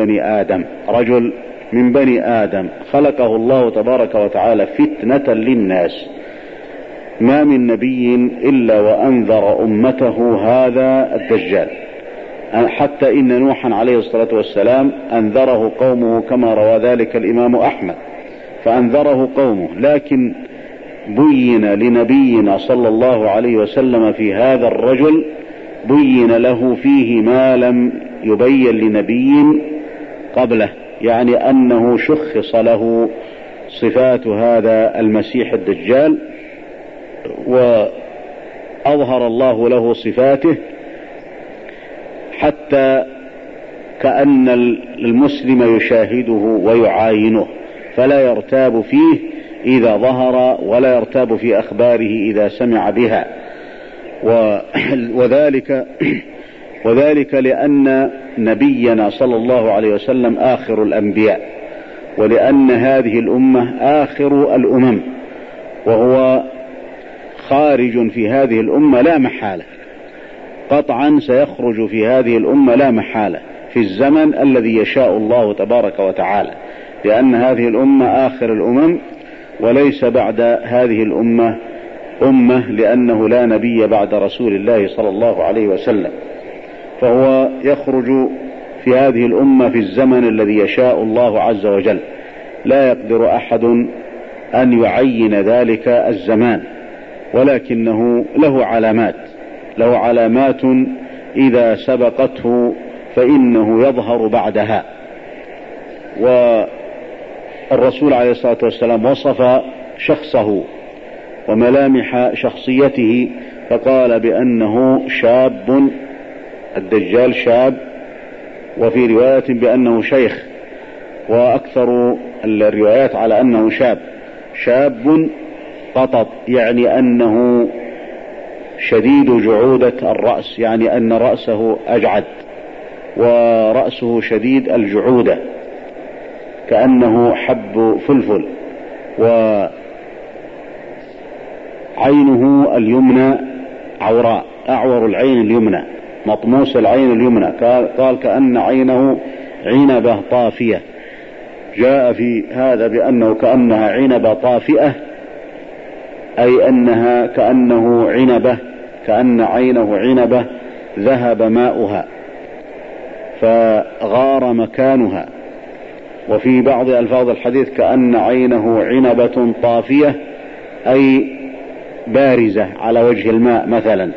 من بني آدم خلقه الله تبارك وتعالى فتنة للناس. ما من نبي إلا وأنذر أمته هذا الدجال، حتى إن نوحا عليه الصلاة والسلام أنذره قومه كما روى ذلك الإمام أحمد، فأنذره قومه، لكن بين لنبينا صلى الله عليه وسلم في هذا الرجل، بين له فيه ما لم يبين لنبي قبله، يعني أنه شخص له صفات هذا المسيح الدجال، وأظهر الله له صفاته حتى كأن المسلم يشاهده ويعاينه، فلا يرتاب فيه إذا ظهر، ولا يرتاب في أخباره إذا سمع بها. وذلك لأن نبينا صلى الله عليه وسلم آخر الأنبياء، ولأن هذه الأمة آخر الأمم، وهو خارج في هذه الأمة لا محالة، قطعا سيخرج في هذه الأمة لا محالة في الزمن الذي يشاء الله تبارك وتعالى، لأن هذه الأمة آخر الأمم، وليس بعد هذه الأمة أمة، لأنه لا نبي بعد رسول الله صلى الله عليه وسلم، فهو يخرج في هذه الأمة في الزمن الذي يشاء الله عز وجل، لا يقدر أحد أن يعين ذلك الزمان، ولكنه له علامات إذا سبقته فإنه يظهر بعدها. والرسول عليه الصلاة والسلام وصف شخصه وملامح شخصيته، فقال بأنه شاب، الدجال شاب، وفي رواية بأنه شيخ، وأكثر الروايات على أنه شاب قطط، يعني أنه شديد جعودة الرأس، يعني أن رأسه أجعد ورأسه شديد الجعودة كأنه حب فلفل، وعينه اليمنى عوراء، أعور العين اليمنى، مطموس العين اليمنى، قال كأن عينه عنبة طافية. جاء في هذا بأنه كأنها عنبة طافئة، أي أنها كأنه عنبة، كأن عينه عنبة ذهب ماؤها فغار مكانها. وفي بعض ألفاظ الحديث كأن عينه عنبة طافية، أي بارزة على وجه الماء مثلا.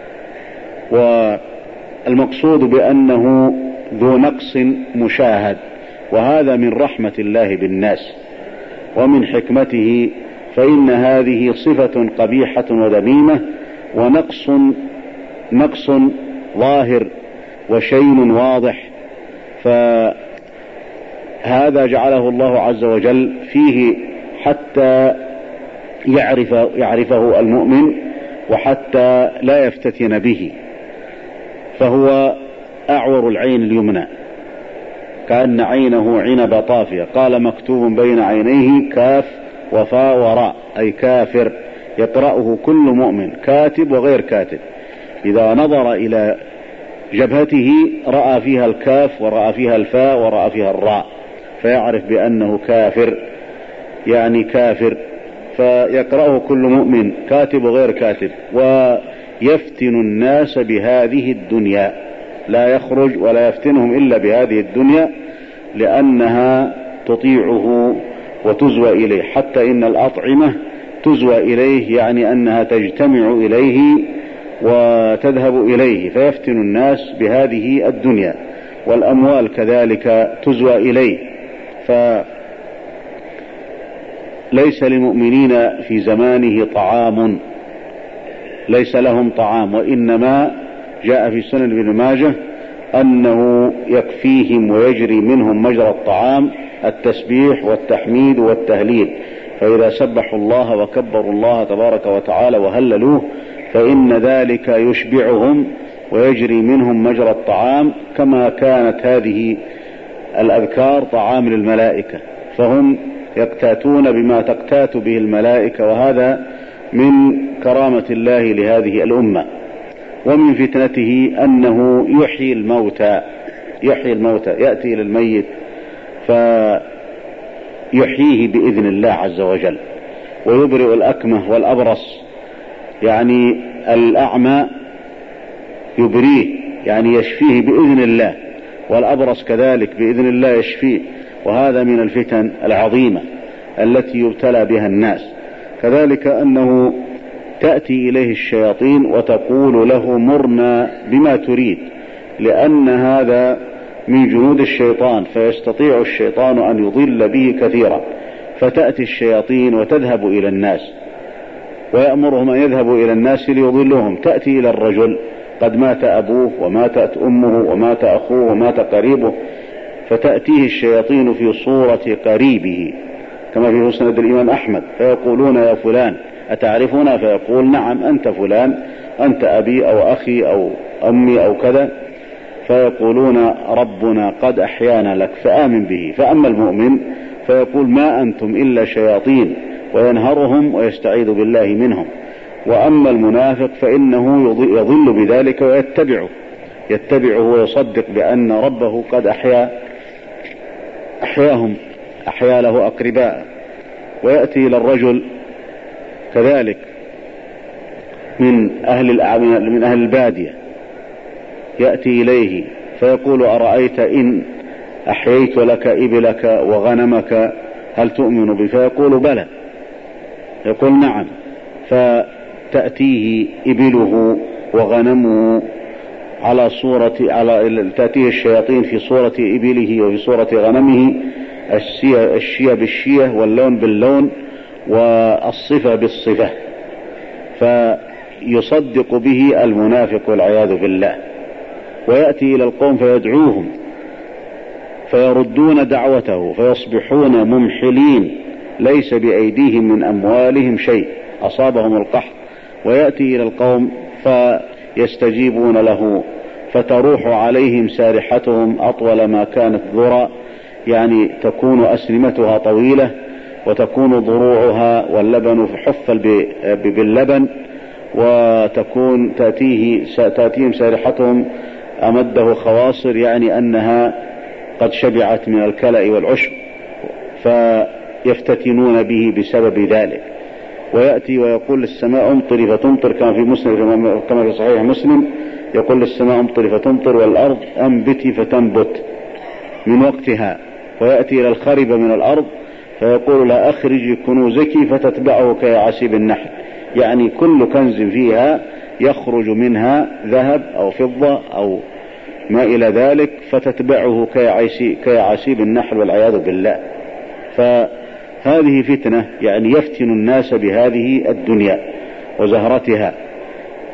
والمقصود بأنه ذو نقص مشاهد، وهذا من رحمة الله بالناس ومن حكمته، فإن هذه صفة قبيحة وذميمة، ونقص ظاهر وشين واضح، فهذا جعله الله عز وجل فيه حتى يعرفه المؤمن وحتى لا يفتتن به. فهو أعور العين اليمنى كأن عينه عنب طافية، قال مكتوب بين عينيه كاف وفاء وراء، أي كافر، يقرأه كل مؤمن كاتب وغير كاتب، إذا نظر إلى جبهته رأى فيها الكاف ورأى فيها الفاء ورأى فيها الراء، فيعرف بأنه كافر، يعني كافر. فيقرأه كل مؤمن كاتب وغير كاتب، ويفتن الناس بهذه الدنيا، لا يخرج ولا يفتنهم إلا بهذه الدنيا، لأنها تطيعه وتزوى إليه، حتى إن الأطعمة تزوى إليه، يعني أنها تجتمع إليه وتذهب إليه، فيفتن الناس بهذه الدنيا. والأموال كذلك تزوى إليه، فليس للمؤمنين في زمانه طعام، ليس لهم طعام، وإنما جاء في سنن ابن ماجه أنه يكفيهم ويجري منهم مجرى الطعام التسبيح والتحميد والتهليل، فإذا سبحوا الله وكبروا الله تبارك وتعالى وهللوه فإن ذلك يشبعهم ويجري منهم مجرى الطعام، كما كانت هذه الأذكار طعام للملائكة، فهم يقتاتون بما تقتات به الملائكة، وهذا من كرامة الله لهذه الأمة. ومن فتنته أنه يحيي الموتى، يأتي للميت فيحييه بإذن الله عز وجل، ويبرئ الأكمه والأبرص، يعني الأعمى يبريه، يعني يشفيه بإذن الله، والأبرص كذلك بإذن الله يشفيه، وهذا من الفتن العظيمة التي يبتلى بها الناس. كذلك أنه تأتي إليه الشياطين وتقول له مرنا بما تريد، لأن هذا من جنود الشيطان، فيستطيع الشيطان أن يضل به كثيرا، فتأتي الشياطين وتذهب إلى الناس ويأمرهم أن يذهبوا إلى الناس ليضلوهم. تأتي إلى الرجل قد مات أبوه وماتت أمه ومات أخوه ومات قريبه، فتأتيه الشياطين في صورة قريبه كما في مسند الإمام أحمد، فيقولون يا فلان أتعرفنا؟ فيقول نعم أنت فلان، أنت أبي أو أخي أو أمي أو كذا، فيقولون ربنا قد أحيانا لك فآمن به. فأما المؤمن فيقول ما أنتم إلا شياطين، وينهرهم ويستعيذ بالله منهم. وأما المنافق فإنه يضل بذلك ويتبعه ويصدق بأن ربه قد أحيا له أقرباء. ويأتي إلى الرجل كذلك من أهل البادية، يأتي إليه فيقول أرأيت إن أحييت لك إبلك وغنمك هل تؤمن بي؟ فيقول بلى، يقول نعم، فتأتيه إبله وغنمه تأتيه الشياطين في صورة إبله وفي صورة غنمه، الشية بالشية واللون باللون والصفة بالصفة، فيصدق به المنافق والعياذ بالله. ويأتي إلى القوم فيدعوهم فيردون دعوته، فيصبحون ممحلين ليس بأيديهم من أموالهم شيء، أصابهم القحط. ويأتي إلى القوم فيستجيبون له، فتروح عليهم سارحتهم أطول ما كانت ذرى، يعني تكون أسنمتها طويلة وتكون ضروعها واللبن حفل باللبن، وتكون تأتيهم سارحتهم أمده خواصر، يعني أنها قد شبعت من الكلأ والعشب، فيفتتنون به بسبب ذلك. ويأتي ويقول للسماء امطري فتمطر، كما في صحيح مسلم يقول للسماء امطري فتمطر والأرض أنبتي فتنبت من وقتها. ويأتي إلى الخربة من الأرض فيقول لا أخرجي كنوزك فتتبعه كعسيب النحل، يعني كل كنز فيها يخرج منها ذهب أو فضة أو ما إلى ذلك، فتتبعه كعسيب النحل والعياذ بالله. فهذه فتنة، يعني يفتن الناس بهذه الدنيا وزهرتها.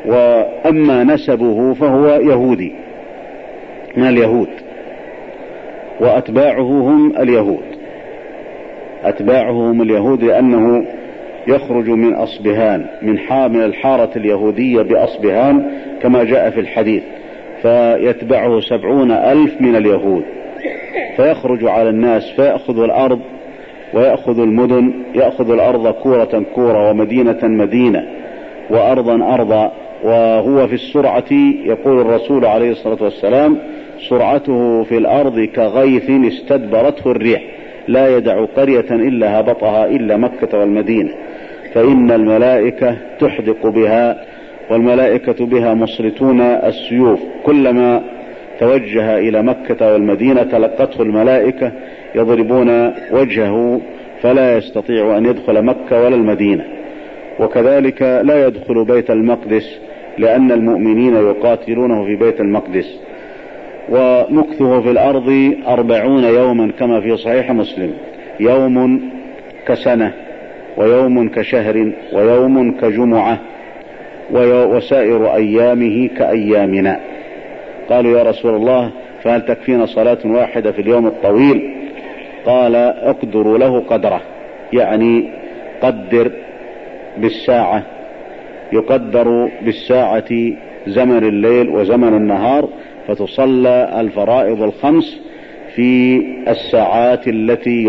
وأما نسبه فهو يهودي من اليهود، وأتباعه هم اليهود. أتباعه هم اليهود لأنه يخرج من أصبهان، من الحارة اليهودية بأصبهان كما جاء في الحديث، فيتبعه 70,000 من اليهود، فيخرج على الناس فيأخذ الأرض ويأخذ المدن، يأخذ الأرض كورة كورة ومدينة مدينة وأرضا أرضا. وهو في السرعة يقول الرسول عليه الصلاة والسلام: سرعته في الأرض كغيث استدبرته الريح، لا يدع قرية إلا هبطها إلا مكة والمدينة، فإن الملائكة تحدق بها، والملائكة بها مسرطون السيوف، كلما توجه إلى مكة والمدينة تلقته الملائكة يضربون وجهه فلا يستطيع أن يدخل مكة ولا المدينة. وكذلك لا يدخل بيت المقدس لأن المؤمنين يقاتلونه في بيت المقدس. ومكثه في الأرض 40 يوما كما في صحيح مسلم، يوم كسنة ويوم كشهر ويوم كجمعة وسائر أيامه كأيامنا. قالوا: يا رسول الله فهل تكفينا صلاة واحدة في اليوم الطويل؟ قال: اقدروا له قدره، يعني قدر بالساعة، يقدر بالساعة زمن الليل وزمن النهار، فتصلى الفرائض الخمس في الساعات التي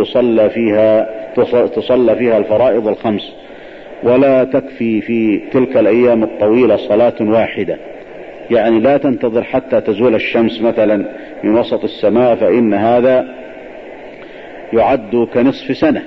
تصلى فيها الفرائض الخمس، ولا تكفي في تلك الأيام الطويلة صلاة واحدة، يعني لا تنتظر حتى تزول الشمس مثلا من وسط السماء، فإن هذا يعد كنصف سنة،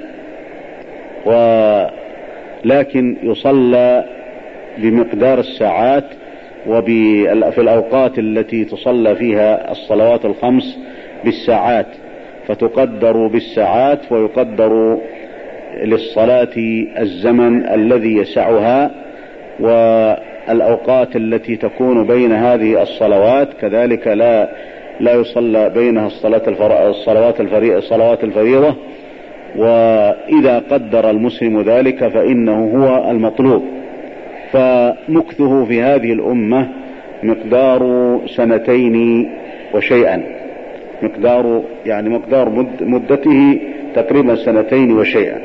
ولكن يصلى بمقدار الساعات وفي الأوقات التي تصلى فيها الصلوات الخمس بالساعات، فتقدر بالساعات ويقدر للصلاة الزمن الذي يسعها، والأوقات التي تكون بين هذه الصلوات كذلك لا يصلى بينها الصلوات الفريضة. وإذا قدر المسلم ذلك فإنه هو المطلوب. فمكثه في هذه الأمة مقدار 2 وشيئا، مقدار مدته تقريبا 2 وشيئا.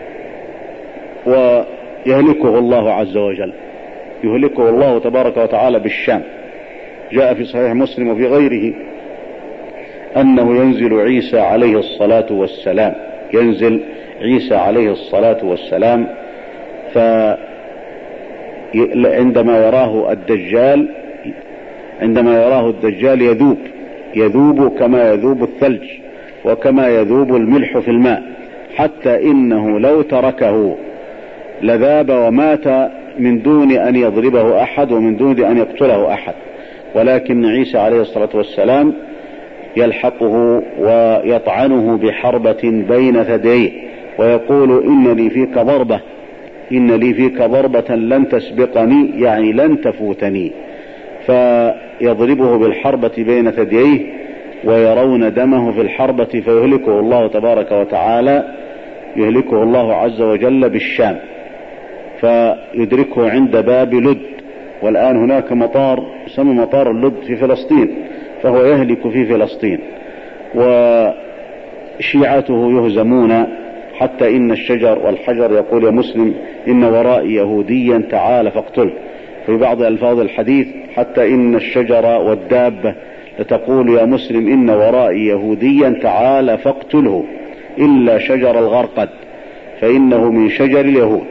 ويهلكه الله عز وجل، يهلكه الله تبارك وتعالى بالشام. جاء في صحيح مسلم وفي غيره أنه ينزل عيسى عليه الصلاة والسلام، ينزل عيسى عليه الصلاة والسلام، عندما يراه الدجال يذوب كما يذوب الثلج وكما يذوب الملح في الماء، حتى إنه لو تركه لذاب ومات من دون أن يضربه أحد ومن دون أن يقتله أحد. ولكن عيسى عليه الصلاة والسلام يلحقه ويطعنه بحربة بين ثدييه ويقول: إن لي فيك ضربة لن تسبقني، يعني لن تفوتني. فيضربه بالحربة بين ثدييه ويرون دمه في الحربة، فيهلكه الله تبارك وتعالى، يهلكه الله عز وجل بالشام، فيدركه عند باب لد. والآن هناك مطار يسمى مطار اللد في فلسطين، فهو يهلك في فلسطين. وشيعته يهزمون، حتى إن الشجر والحجر يقول: يا مسلم إن ورائي يهوديا تعال فاقتله. في بعض ألفاظ الحديث: حتى إن الشجر والدابة لتقول: يا مسلم إن ورائي يهوديا تعال فاقتله، إلا شجر الغرقد فإنه من شجر اليهود.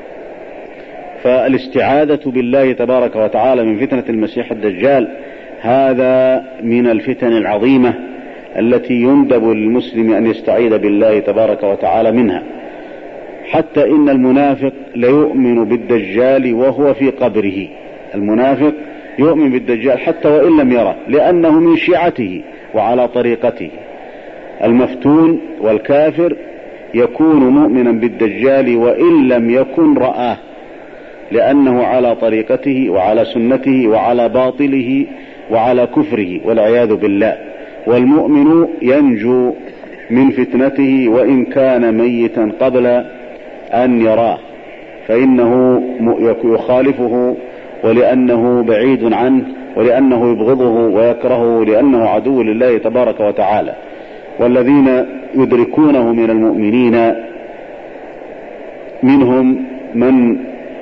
فالاستعاذة بالله تبارك وتعالى من فتنة المسيح الدجال هذا من الفتن العظيمة التي يندب للمسلم أن يستعيذ بالله تبارك وتعالى منها. حتى إن المنافق ليؤمن بالدجال وهو في قبره، المنافق يؤمن بالدجال حتى وإن لم يره، لأنه من شيعته وعلى طريقته. المفتون والكافر يكون مؤمنا بالدجال وإن لم يكن رآه، لأنه على طريقته وعلى سنته وعلى باطله وعلى كفره والعياذ بالله. والمؤمن ينجو من فتنته وإن كان ميتا قبل أن يراه، فإنه يخالفه، ولأنه بعيد عنه، ولأنه يبغضه ويكرهه، لأنه عدو لله تبارك وتعالى. والذين يدركونه من المؤمنين منهم من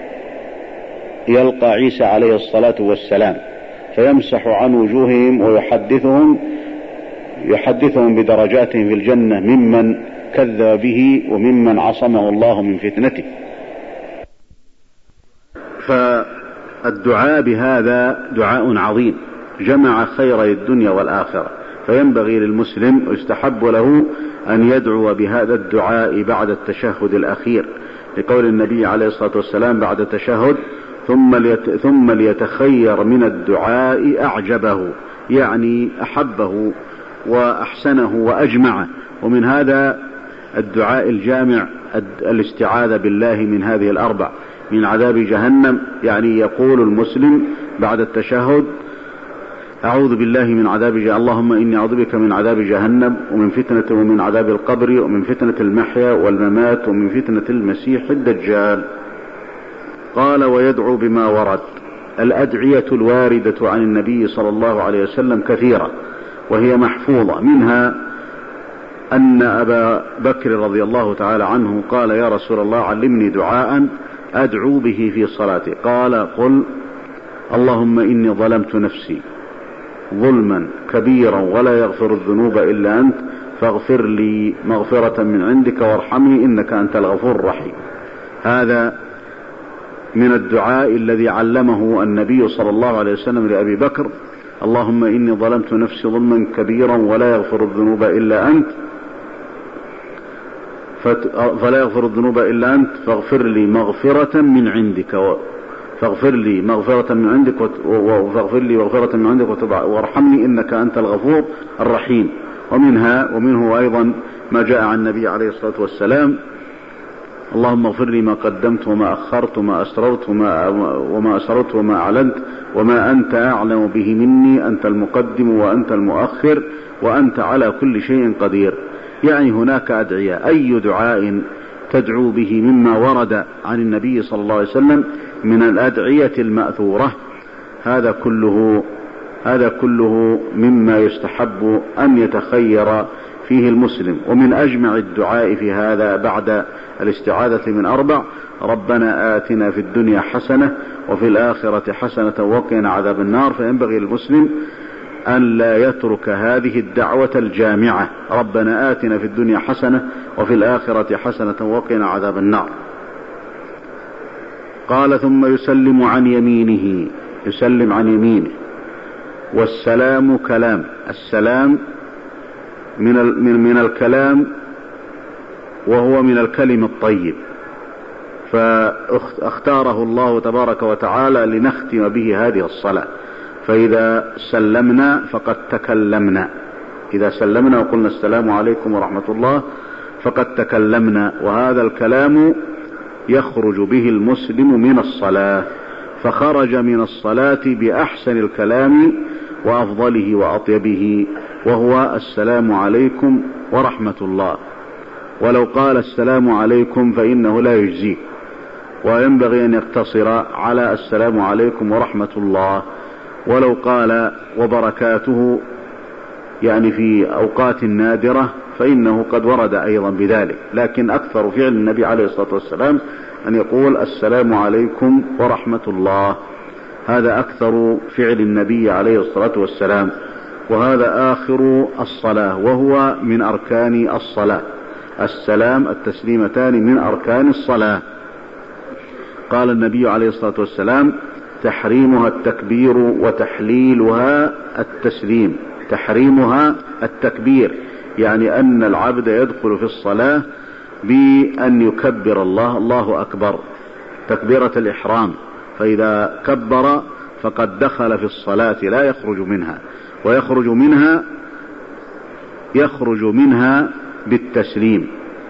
يلقى عيسى عليه الصلاة والسلام فيمسح عن وجوههم ويحدثهم بدرجاتهم في الجنة ممن كذب به وممن عصمه الله من فتنته. فالدعاء بهذا دعاء عظيم جمع خيري الدنيا والآخرة، فينبغي للمسلم ويستحب له أن يدعو بهذا الدعاء بعد التشهد الأخير، لقول النبي عليه الصلاة والسلام بعد التشهد ثم ليتخير من الدعاء أعجبه، يعني أحبه وأحسنه وأجمعه. ومن هذا الدعاء الجامع الاستعاذة بالله من هذه الأربع: من عذاب جهنم، يعني يقول المسلم بعد التشهد: أعوذ بالله من عذاب جهنم، اللهم إني أعوذ بك من عذاب جهنم ومن فتنة ومن عذاب القبر ومن فتنة المحيا والممات ومن فتنة المسيح الدجال. قال: ويدعو بما ورد. الأدعية الواردة عن النبي صلى الله عليه وسلم كثيرة وهي محفوظة، منها أن أبا بكر رضي الله تعالى عنه قال: يا رسول الله علمني دعاء أدعو به في صلاتي. قال: قل: اللهم إني ظلمت نفسي ظلما كبيرا ولا يغفر الذنوب إلا أنت فاغفر لي مغفرة من عندك وارحمني إنك أنت الغفور الرحيم. هذا من الدعاء الذي علمه النبي صلى الله عليه وسلم لأبي بكر: اللهم إني ظلمت نفسي ظلما كبيرا ولا يغفر الذنوب إلا أنت فاغفر لي مغفرة من عندك وارحمني إنك أنت الغفور الرحيم. ومنه أيضا ما جاء عن النبي عليه الصلاة والسلام: اللهم اغفر لي ما قدمت وما أخرت وما أسررت وما أسررت وما أعلنت وما أنت أعلم به مني، أنت المقدم وأنت المؤخر وأنت على كل شيء قدير. يعني هناك أدعية، أي دعاء تدعو به مما ورد عن النبي صلى الله عليه وسلم من الأدعية المأثورة، هذا كله مما يستحب أن يتخير فيه المسلم. ومن أجمع الدعاء في هذا بعد الاستعاذة من أربع: ربنا آتنا في الدنيا حسنة وفي الآخرة حسنة وقنا عذاب النار. فينبغي للمسلم أن لا يترك هذه الدعوة الجامعة: ربنا آتنا في الدنيا حسنة وفي الآخرة حسنة وقنا عذاب النار. قال: ثم يسلم عن يمينه، والسلام كلام. السلام من الكلام وهو من الكلم الطيب، فاختاره الله تبارك وتعالى لنختم به هذه الصلاة. فإذا سلمنا فقد تكلمنا، إذا سلمنا وقلنا السلام عليكم ورحمة الله فقد تكلمنا، وهذا الكلام يخرج به المسلم من الصلاة. فخرج من الصلاة بأحسن الكلام وأفضله وأطيبه، وهو السلام عليكم ورحمة الله. ولو قال السلام عليكم فإنه لا يجزيه، وينبغي أن يقتصر على السلام عليكم ورحمة الله. ولو قال وبركاته يعني في أوقات نادرة فإنه قد ورد أيضا بذلك، لكن أكثر فعل النبي عليه الصلاة والسلام أن يقول السلام عليكم ورحمة الله، هذا أكثر فعل النبي عليه الصلاة والسلام. وهذا آخر الصلاة وهو من أركان الصلاة، السلام التسليمتان من أركان الصلاة. قال النبي عليه الصلاة والسلام: تحريمها التكبير وتحليلها التسليم. تحريمها التكبير، يعني أن العبد يدخل في الصلاة بأن يكبر الله أكبر، تكبيرة الإحرام، فإذا كبر فقد دخل في الصلاة لا يخرج منها، يخرج منها بالتسليم،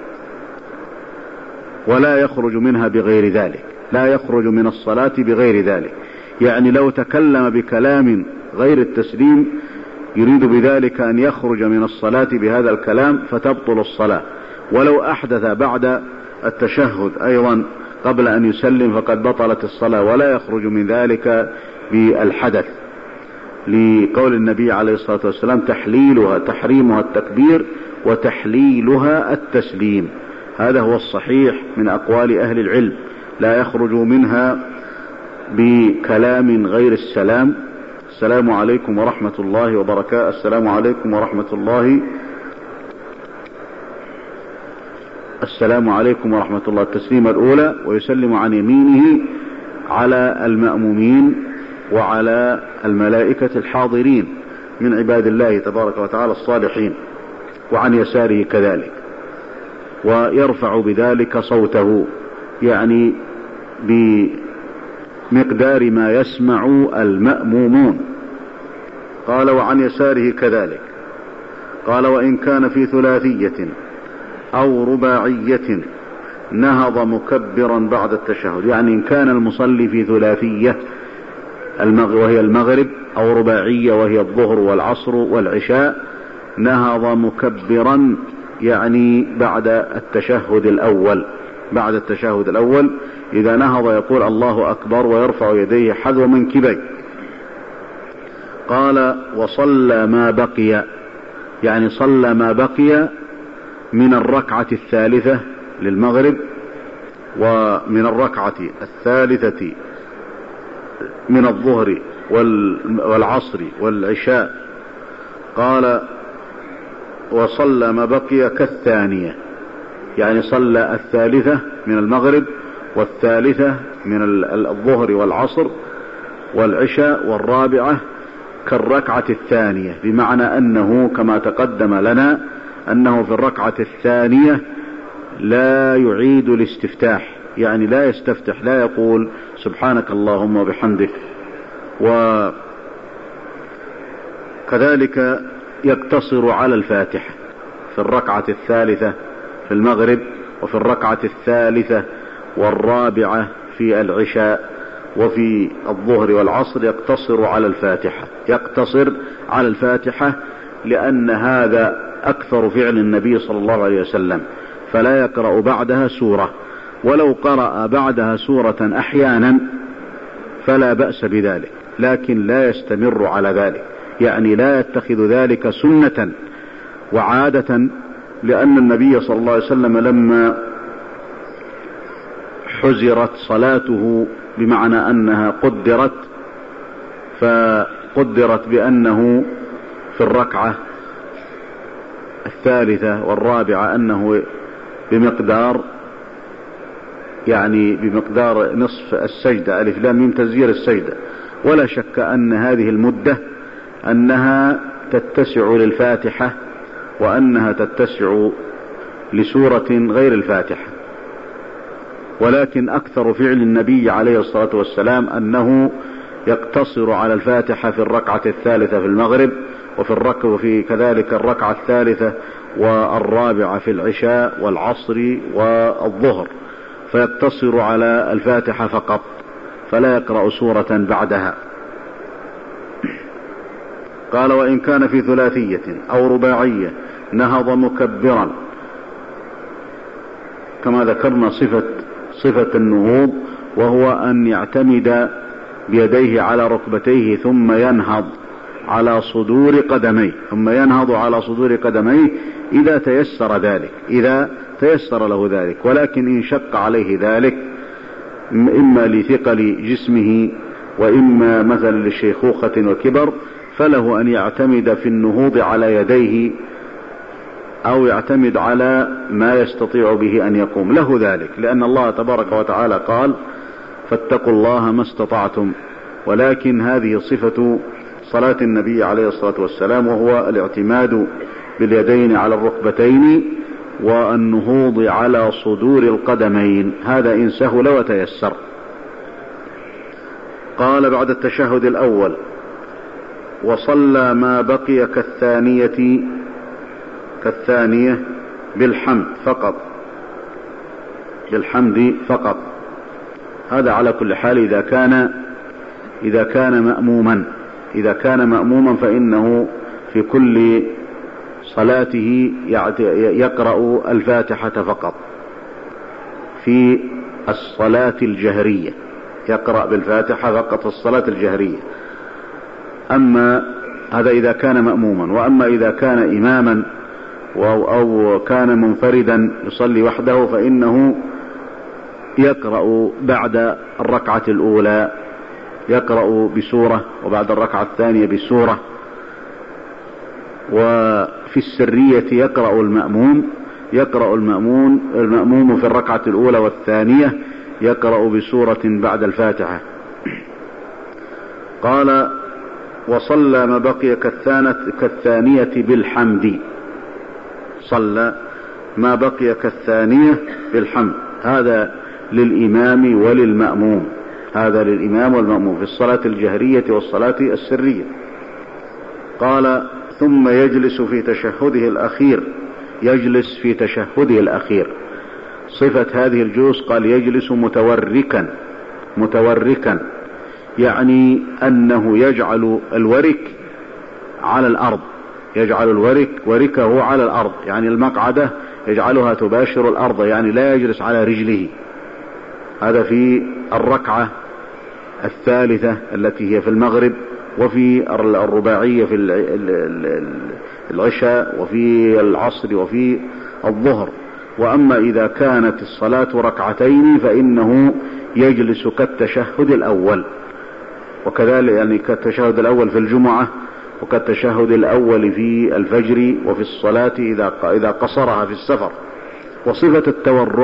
ولا يخرج منها بغير ذلك، لا يخرج من الصلاة بغير ذلك. يعني لو تكلم بكلام غير التسليم يريد بذلك أن يخرج من الصلاة بهذا الكلام فتبطل الصلاة. ولو أحدث بعد التشهد أيضا قبل أن يسلم فقد بطلت الصلاة، ولا يخرج من ذلك بالحدث، لقول النبي عليه الصلاة والسلام: تحريمها التكبير وتحليلها التسليم. هذا هو الصحيح من أقوال أهل العلم، لا يخرج منها بكلام غير السلام. السلام عليكم ورحمة الله وبركاته، السلام عليكم ورحمة الله، السلام عليكم ورحمة الله، التسليمة الأولى، ويسلم عن يمينه على المأمومين وعلى الملائكة الحاضرين من عباد الله تبارك وتعالى الصالحين، وعن يساره كذلك، ويرفع بذلك صوته، يعني بمقدار ما يسمع المأمومون. قال وعن يساره كذلك. قال وإن كان في ثلاثية أو رباعية نهض مكبرا بعد التشهد، يعني إن كان المصلي في ثلاثية وهي المغرب، أو رباعية وهي الظهر والعصر والعشاء، نهض مكبرا، يعني بعد التشهد الأول. بعد التشهد الأول إذا نهض يقول الله أكبر ويرفع يديه حذو منكبيه. قال وصلى ما بقي، يعني صلى ما بقي من الركعة الثالثة للمغرب، ومن الركعة الثالثة من الظهر والعصر والعشاء. قال وصلى ما بقي كالثانية، يعني صلى الثالثة من المغرب والثالثة من الظهر والعصر والعشاء والرابعة كالركعة الثانية، بمعنى أنه كما تقدم لنا أنه في الركعة الثانية لا يعيد الاستفتاح، يعني لا يستفتح، لا يقول سبحانك اللهم وبحمدك. وكذلك يقتصر على الفاتحة في الركعة الثالثة في المغرب، وفي الركعة الثالثة والرابعة في العشاء، وفي الظهر والعصر يقتصر على الفاتحة، يقتصر على الفاتحة، لأن هذا أكثر فعل النبي صلى الله عليه وسلم، فلا يقرأ بعدها سورة، ولو قرأ بعدها سورة أحيانا فلا بأس بذلك، لكن لا يستمر على ذلك، يعني لا يتخذ ذلك سنة وعادة، لأن النبي صلى الله عليه وسلم لما حزرت صلاته، بمعنى أنها فقدرت بأنه في الركعة الثالثة والرابعة أنه بمقدار نصف السجدة، ألف لام ميم تسجيل السجدة، ولا شك أن هذه المدة أنها تتسع للفاتحة، وأنها تتسع لسورة غير الفاتحة، ولكن أكثر فعل النبي عليه الصلاة والسلام أنه يقتصر على الفاتحة في الركعة الثالثة في المغرب، وفي كذلك الركعة الثالثة والرابعة في العشاء والعصر والظهر، فيقتصر على الفاتحة فقط، فلا يقرأ سورة بعدها. قال وإن كان في ثلاثية أو رباعية نهض مكبرا، كما ذكرنا صفة النهوض، وهو أن يعتمد بيديه على ركبتيه ثم ينهض على صدور قدميه، إذا تيسر ذلك، إذا تيسر له ذلك، ولكن إن شق عليه ذلك إما لثقل جسمه وإما مثلا لشيخوخة وكبر، فله أن يعتمد في النهوض على يديه، أو يعتمد على ما يستطيع به أن يقوم، له ذلك، لأن الله تبارك وتعالى قال فاتقوا الله ما استطعتم. ولكن هذه صفة صلاة النبي عليه الصلاة والسلام، وهو الاعتماد باليدين على الركبتين والنهوض على صدور القدمين، هذا إن سهل وتيسر. قال بعد التشهد الأول وصلى ما بقي كالثانية بالحمد فقط. هذا على كل حال إذا كان مأموما فإنه في كل صلاته يقرأ الفاتحة فقط. في الصلاة الجهرية يقرأ بالفاتحة فقط في الصلاة الجهرية، أما هذا إذا كان مأموما. وأما إذا كان إماما أو كان منفردا يصلي وحده فإنه يقرأ بعد الركعة الأولى يقرأ بسورة، وبعد الركعة الثانية بسورة. وفي السرية يقرأ المأموم في الركعة الأولى والثانية يقرأ بسورة بعد الفاتحة. قال: وصلى ما بقي كالثانية بالحمد. صلى ما بقي كالثانية بالحمد. هذا للإمام وللمأموم، هذا للإمام والمأموم في الصلاة الجهرية والصلاة السرية. قال: ثم يجلس في تشهده الأخير. يجلس في تشهده الأخير. صفة هذه الجلوس قال: يجلس متوركا، يعني أنه يجعل الورك على الأرض، يجعل وركه على الأرض، يعني المقعدة يجعلها تباشر الأرض، يعني لا يجلس على رجله. هذا في الركعة الثالثة التي هي في المغرب، وفي الرباعية في العشاء، وفي العصر، وفي الظهر. وأما إذا كانت الصلاة ركعتين فإنه يجلس كالتشهد الأول، وكذلك يعني كالتشهد الأول في الجمعة، وكالتشهد الأول في الفجر، وفي الصلاة إذا قصرها في السفر. وصفة التورك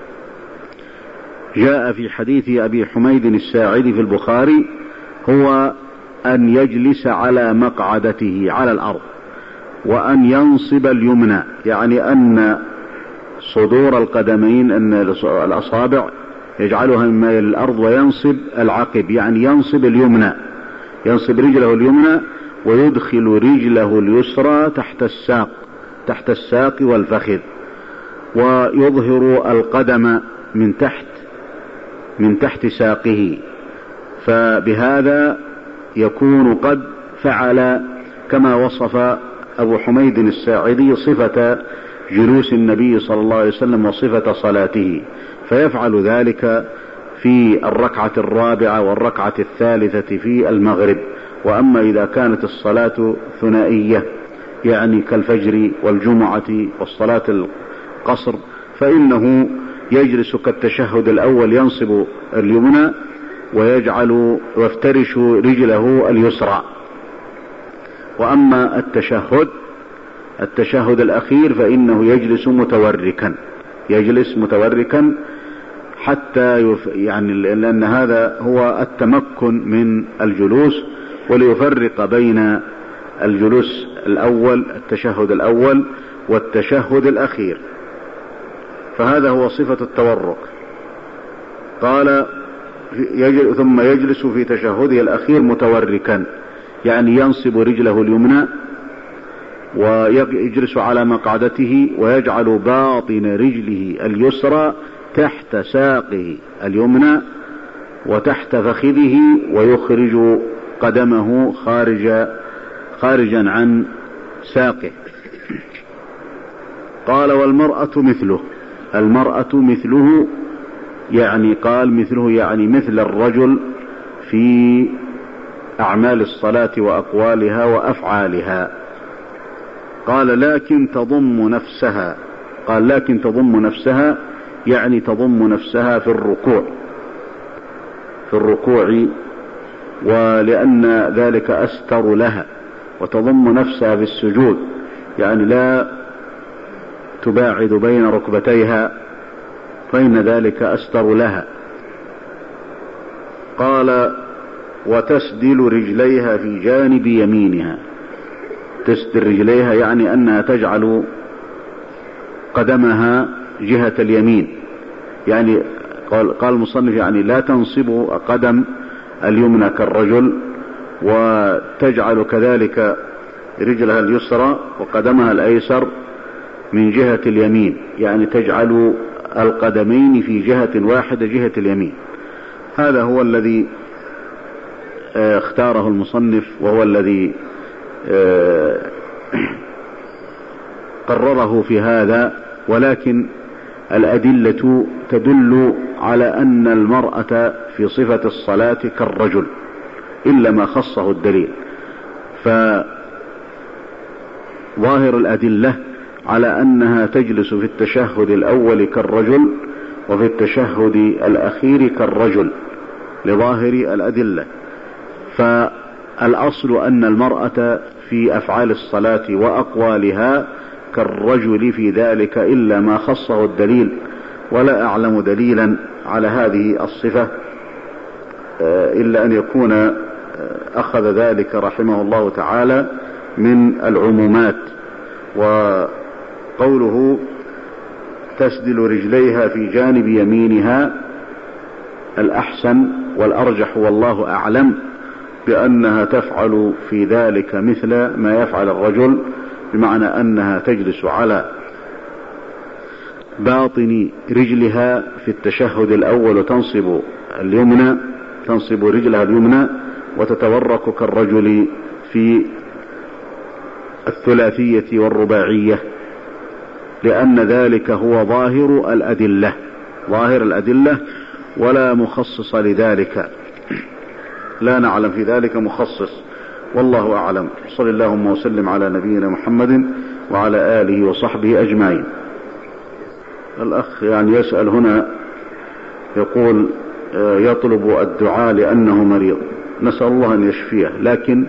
جاء في حديث أبي حميد الساعدي في البخاري، هو أن يجلس على مقعدته على الأرض، وأن ينصب اليمنى، يعني أن صدور القدمين، أن الأصابع يجعلها من ميل الأرض، وينصب العقب، يعني ينصب اليمنى، ينصب رجله اليمنى، ويدخل رجله اليسرى تحت الساق والفخذ، ويظهر القدم من تحت ساقه. فبهذا يكون قد فعل كما وصف أبو حميد الساعدي صفة جلوس النبي صلى الله عليه وسلم وصفة صلاته، فيفعل ذلك في الركعة الرابعة والركعة الثالثة في المغرب. وأما إذا كانت الصلاة ثنائية، يعني كالفجر والجمعة والصلاة القصر، فإنه يجلس كالتشهد الأول، ينصب اليمنى ويفترش رجله اليسرى. وأما التشهد الأخير فإنه يجلس متوركا حتى يعني لأن هذا هو التمكن من الجلوس، وليفرق بين الجلوس الأول، التشهد الأول، والتشهد الأخير. فهذا هو صفة التورك. قال: ثم يجلس في تشهده الأخير متوركا، يعني ينصب رجله اليمنى ويجلس على مقعدته، ويجعل باطن رجله اليسرى تحت ساقه اليمنى وتحت فخذه، ويخرج قدمه خارجا عن ساقه. قال: المرأة مثله، يعني قال مثله يعني مثل الرجل في أعمال الصلاة وأقوالها وأفعالها. قال: لكن تضم نفسها، يعني تضم نفسها في الركوع، ولأن ذلك أستر لها، وتضم نفسها في السجود، يعني لا تباعد بين ركبتيها، فإن ذلك أستر لها. قال: وتسدل رجليها في جانب يمينها. تسدل رجليها يعني أنها تجعل قدمها جهة اليمين، يعني قال المصنف يعني لا تنصب قدم اليمنى كالرجل، وتجعل كذلك رجلها اليسرى وقدمها الأيسر من جهة اليمين، يعني تجعل القدمين في جهة واحدة، جهة اليمين. هذا هو الذي اختاره المصنف، وهو الذي قرره في هذا. ولكن الأدلة تدل على أن المرأة في صفة الصلاة كالرجل، إلا ما خصه الدليل. فظاهر الأدلة على أنها تجلس في التشهد الأول كالرجل وفي التشهد الأخير كالرجل لظاهر الأدلة. فالأصل أن المرأة في أفعال الصلاة وأقوالها كالرجل في ذلك إلا ما خصه الدليل، ولا أعلم دليلا على هذه الصفة إلا أن يكون أخذ ذلك رحمه الله تعالى من العمومات. وقوله تسدل رجليها في جانب يمينها الأحسن والأرجح والله أعلم بأنها تفعل في ذلك مثل ما يفعل الرجل، بمعنى أنها تجلس على باطن رجلها في التشهد الأول وتنصب اليمنى، تنصب رجلها اليمنى وتتورك كالرجل في الثلاثية والرباعية، لأن ذلك هو ظاهر الأدلة، ظاهر الأدلة ولا مخصص لذلك، لا نعلم في ذلك مخصص، والله أعلم. صلى اللهم وسلم على نبينا محمد وعلى آله وصحبه أجمعين. الأخ يعني يسأل هنا يقول يطلب الدعاء لأنه مريض، نسأل الله أن يشفيه، لكن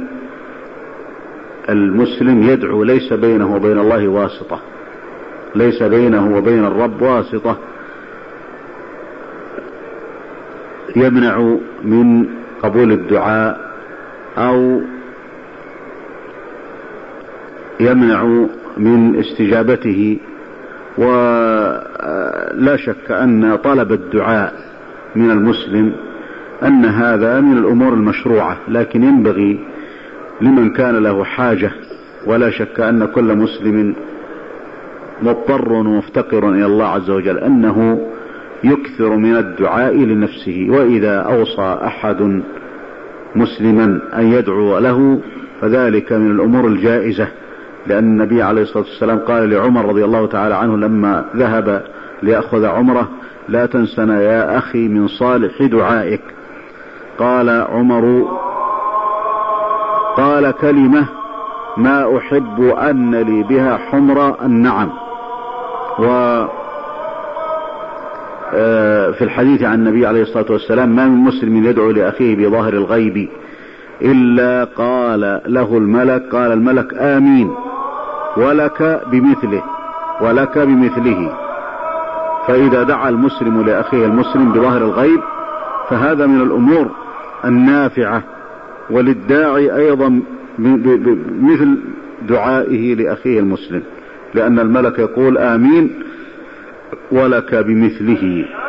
المسلم يدعو ليس بينه وبين الله واسطة، ليس بينه وبين الرب واسطة يمنع من قبول الدعاء أو يمنع من استجابته. ولا شك أن طلب الدعاء من المسلم أن هذا من الأمور المشروعة، لكن ينبغي لمن كان له حاجة، ولا شك أن كل مسلم مضطر ومفتقر إلى الله عز وجل، أنه يكثر من الدعاء لنفسه. وإذا أوصى أحد مسلما أن يدعو له فذلك من الأمور الجائزة، لأن النبي عليه الصلاة والسلام قال لعمر رضي الله تعالى عنه لما ذهب ليأخذ عمره: لا تنسنا يا أخي من صالح دعائك. قال عمر: قال كلمة ما أحب أن لي بها حمر النعم. وفي الحديث عن النبي عليه الصلاة والسلام: ما من مسلم يدعو لأخيه بظاهر الغيب إلا قال له الملك، قال الملك: آمين ولك بمثله ولك بمثله. فإذا دعا المسلم لأخيه المسلم بظاهر الغيب فهذا من الأمور النافعة، وللداعي أيضا مثل دعائه لأخيه المسلم، لأن الملك يقول: آمين ولك بمثله.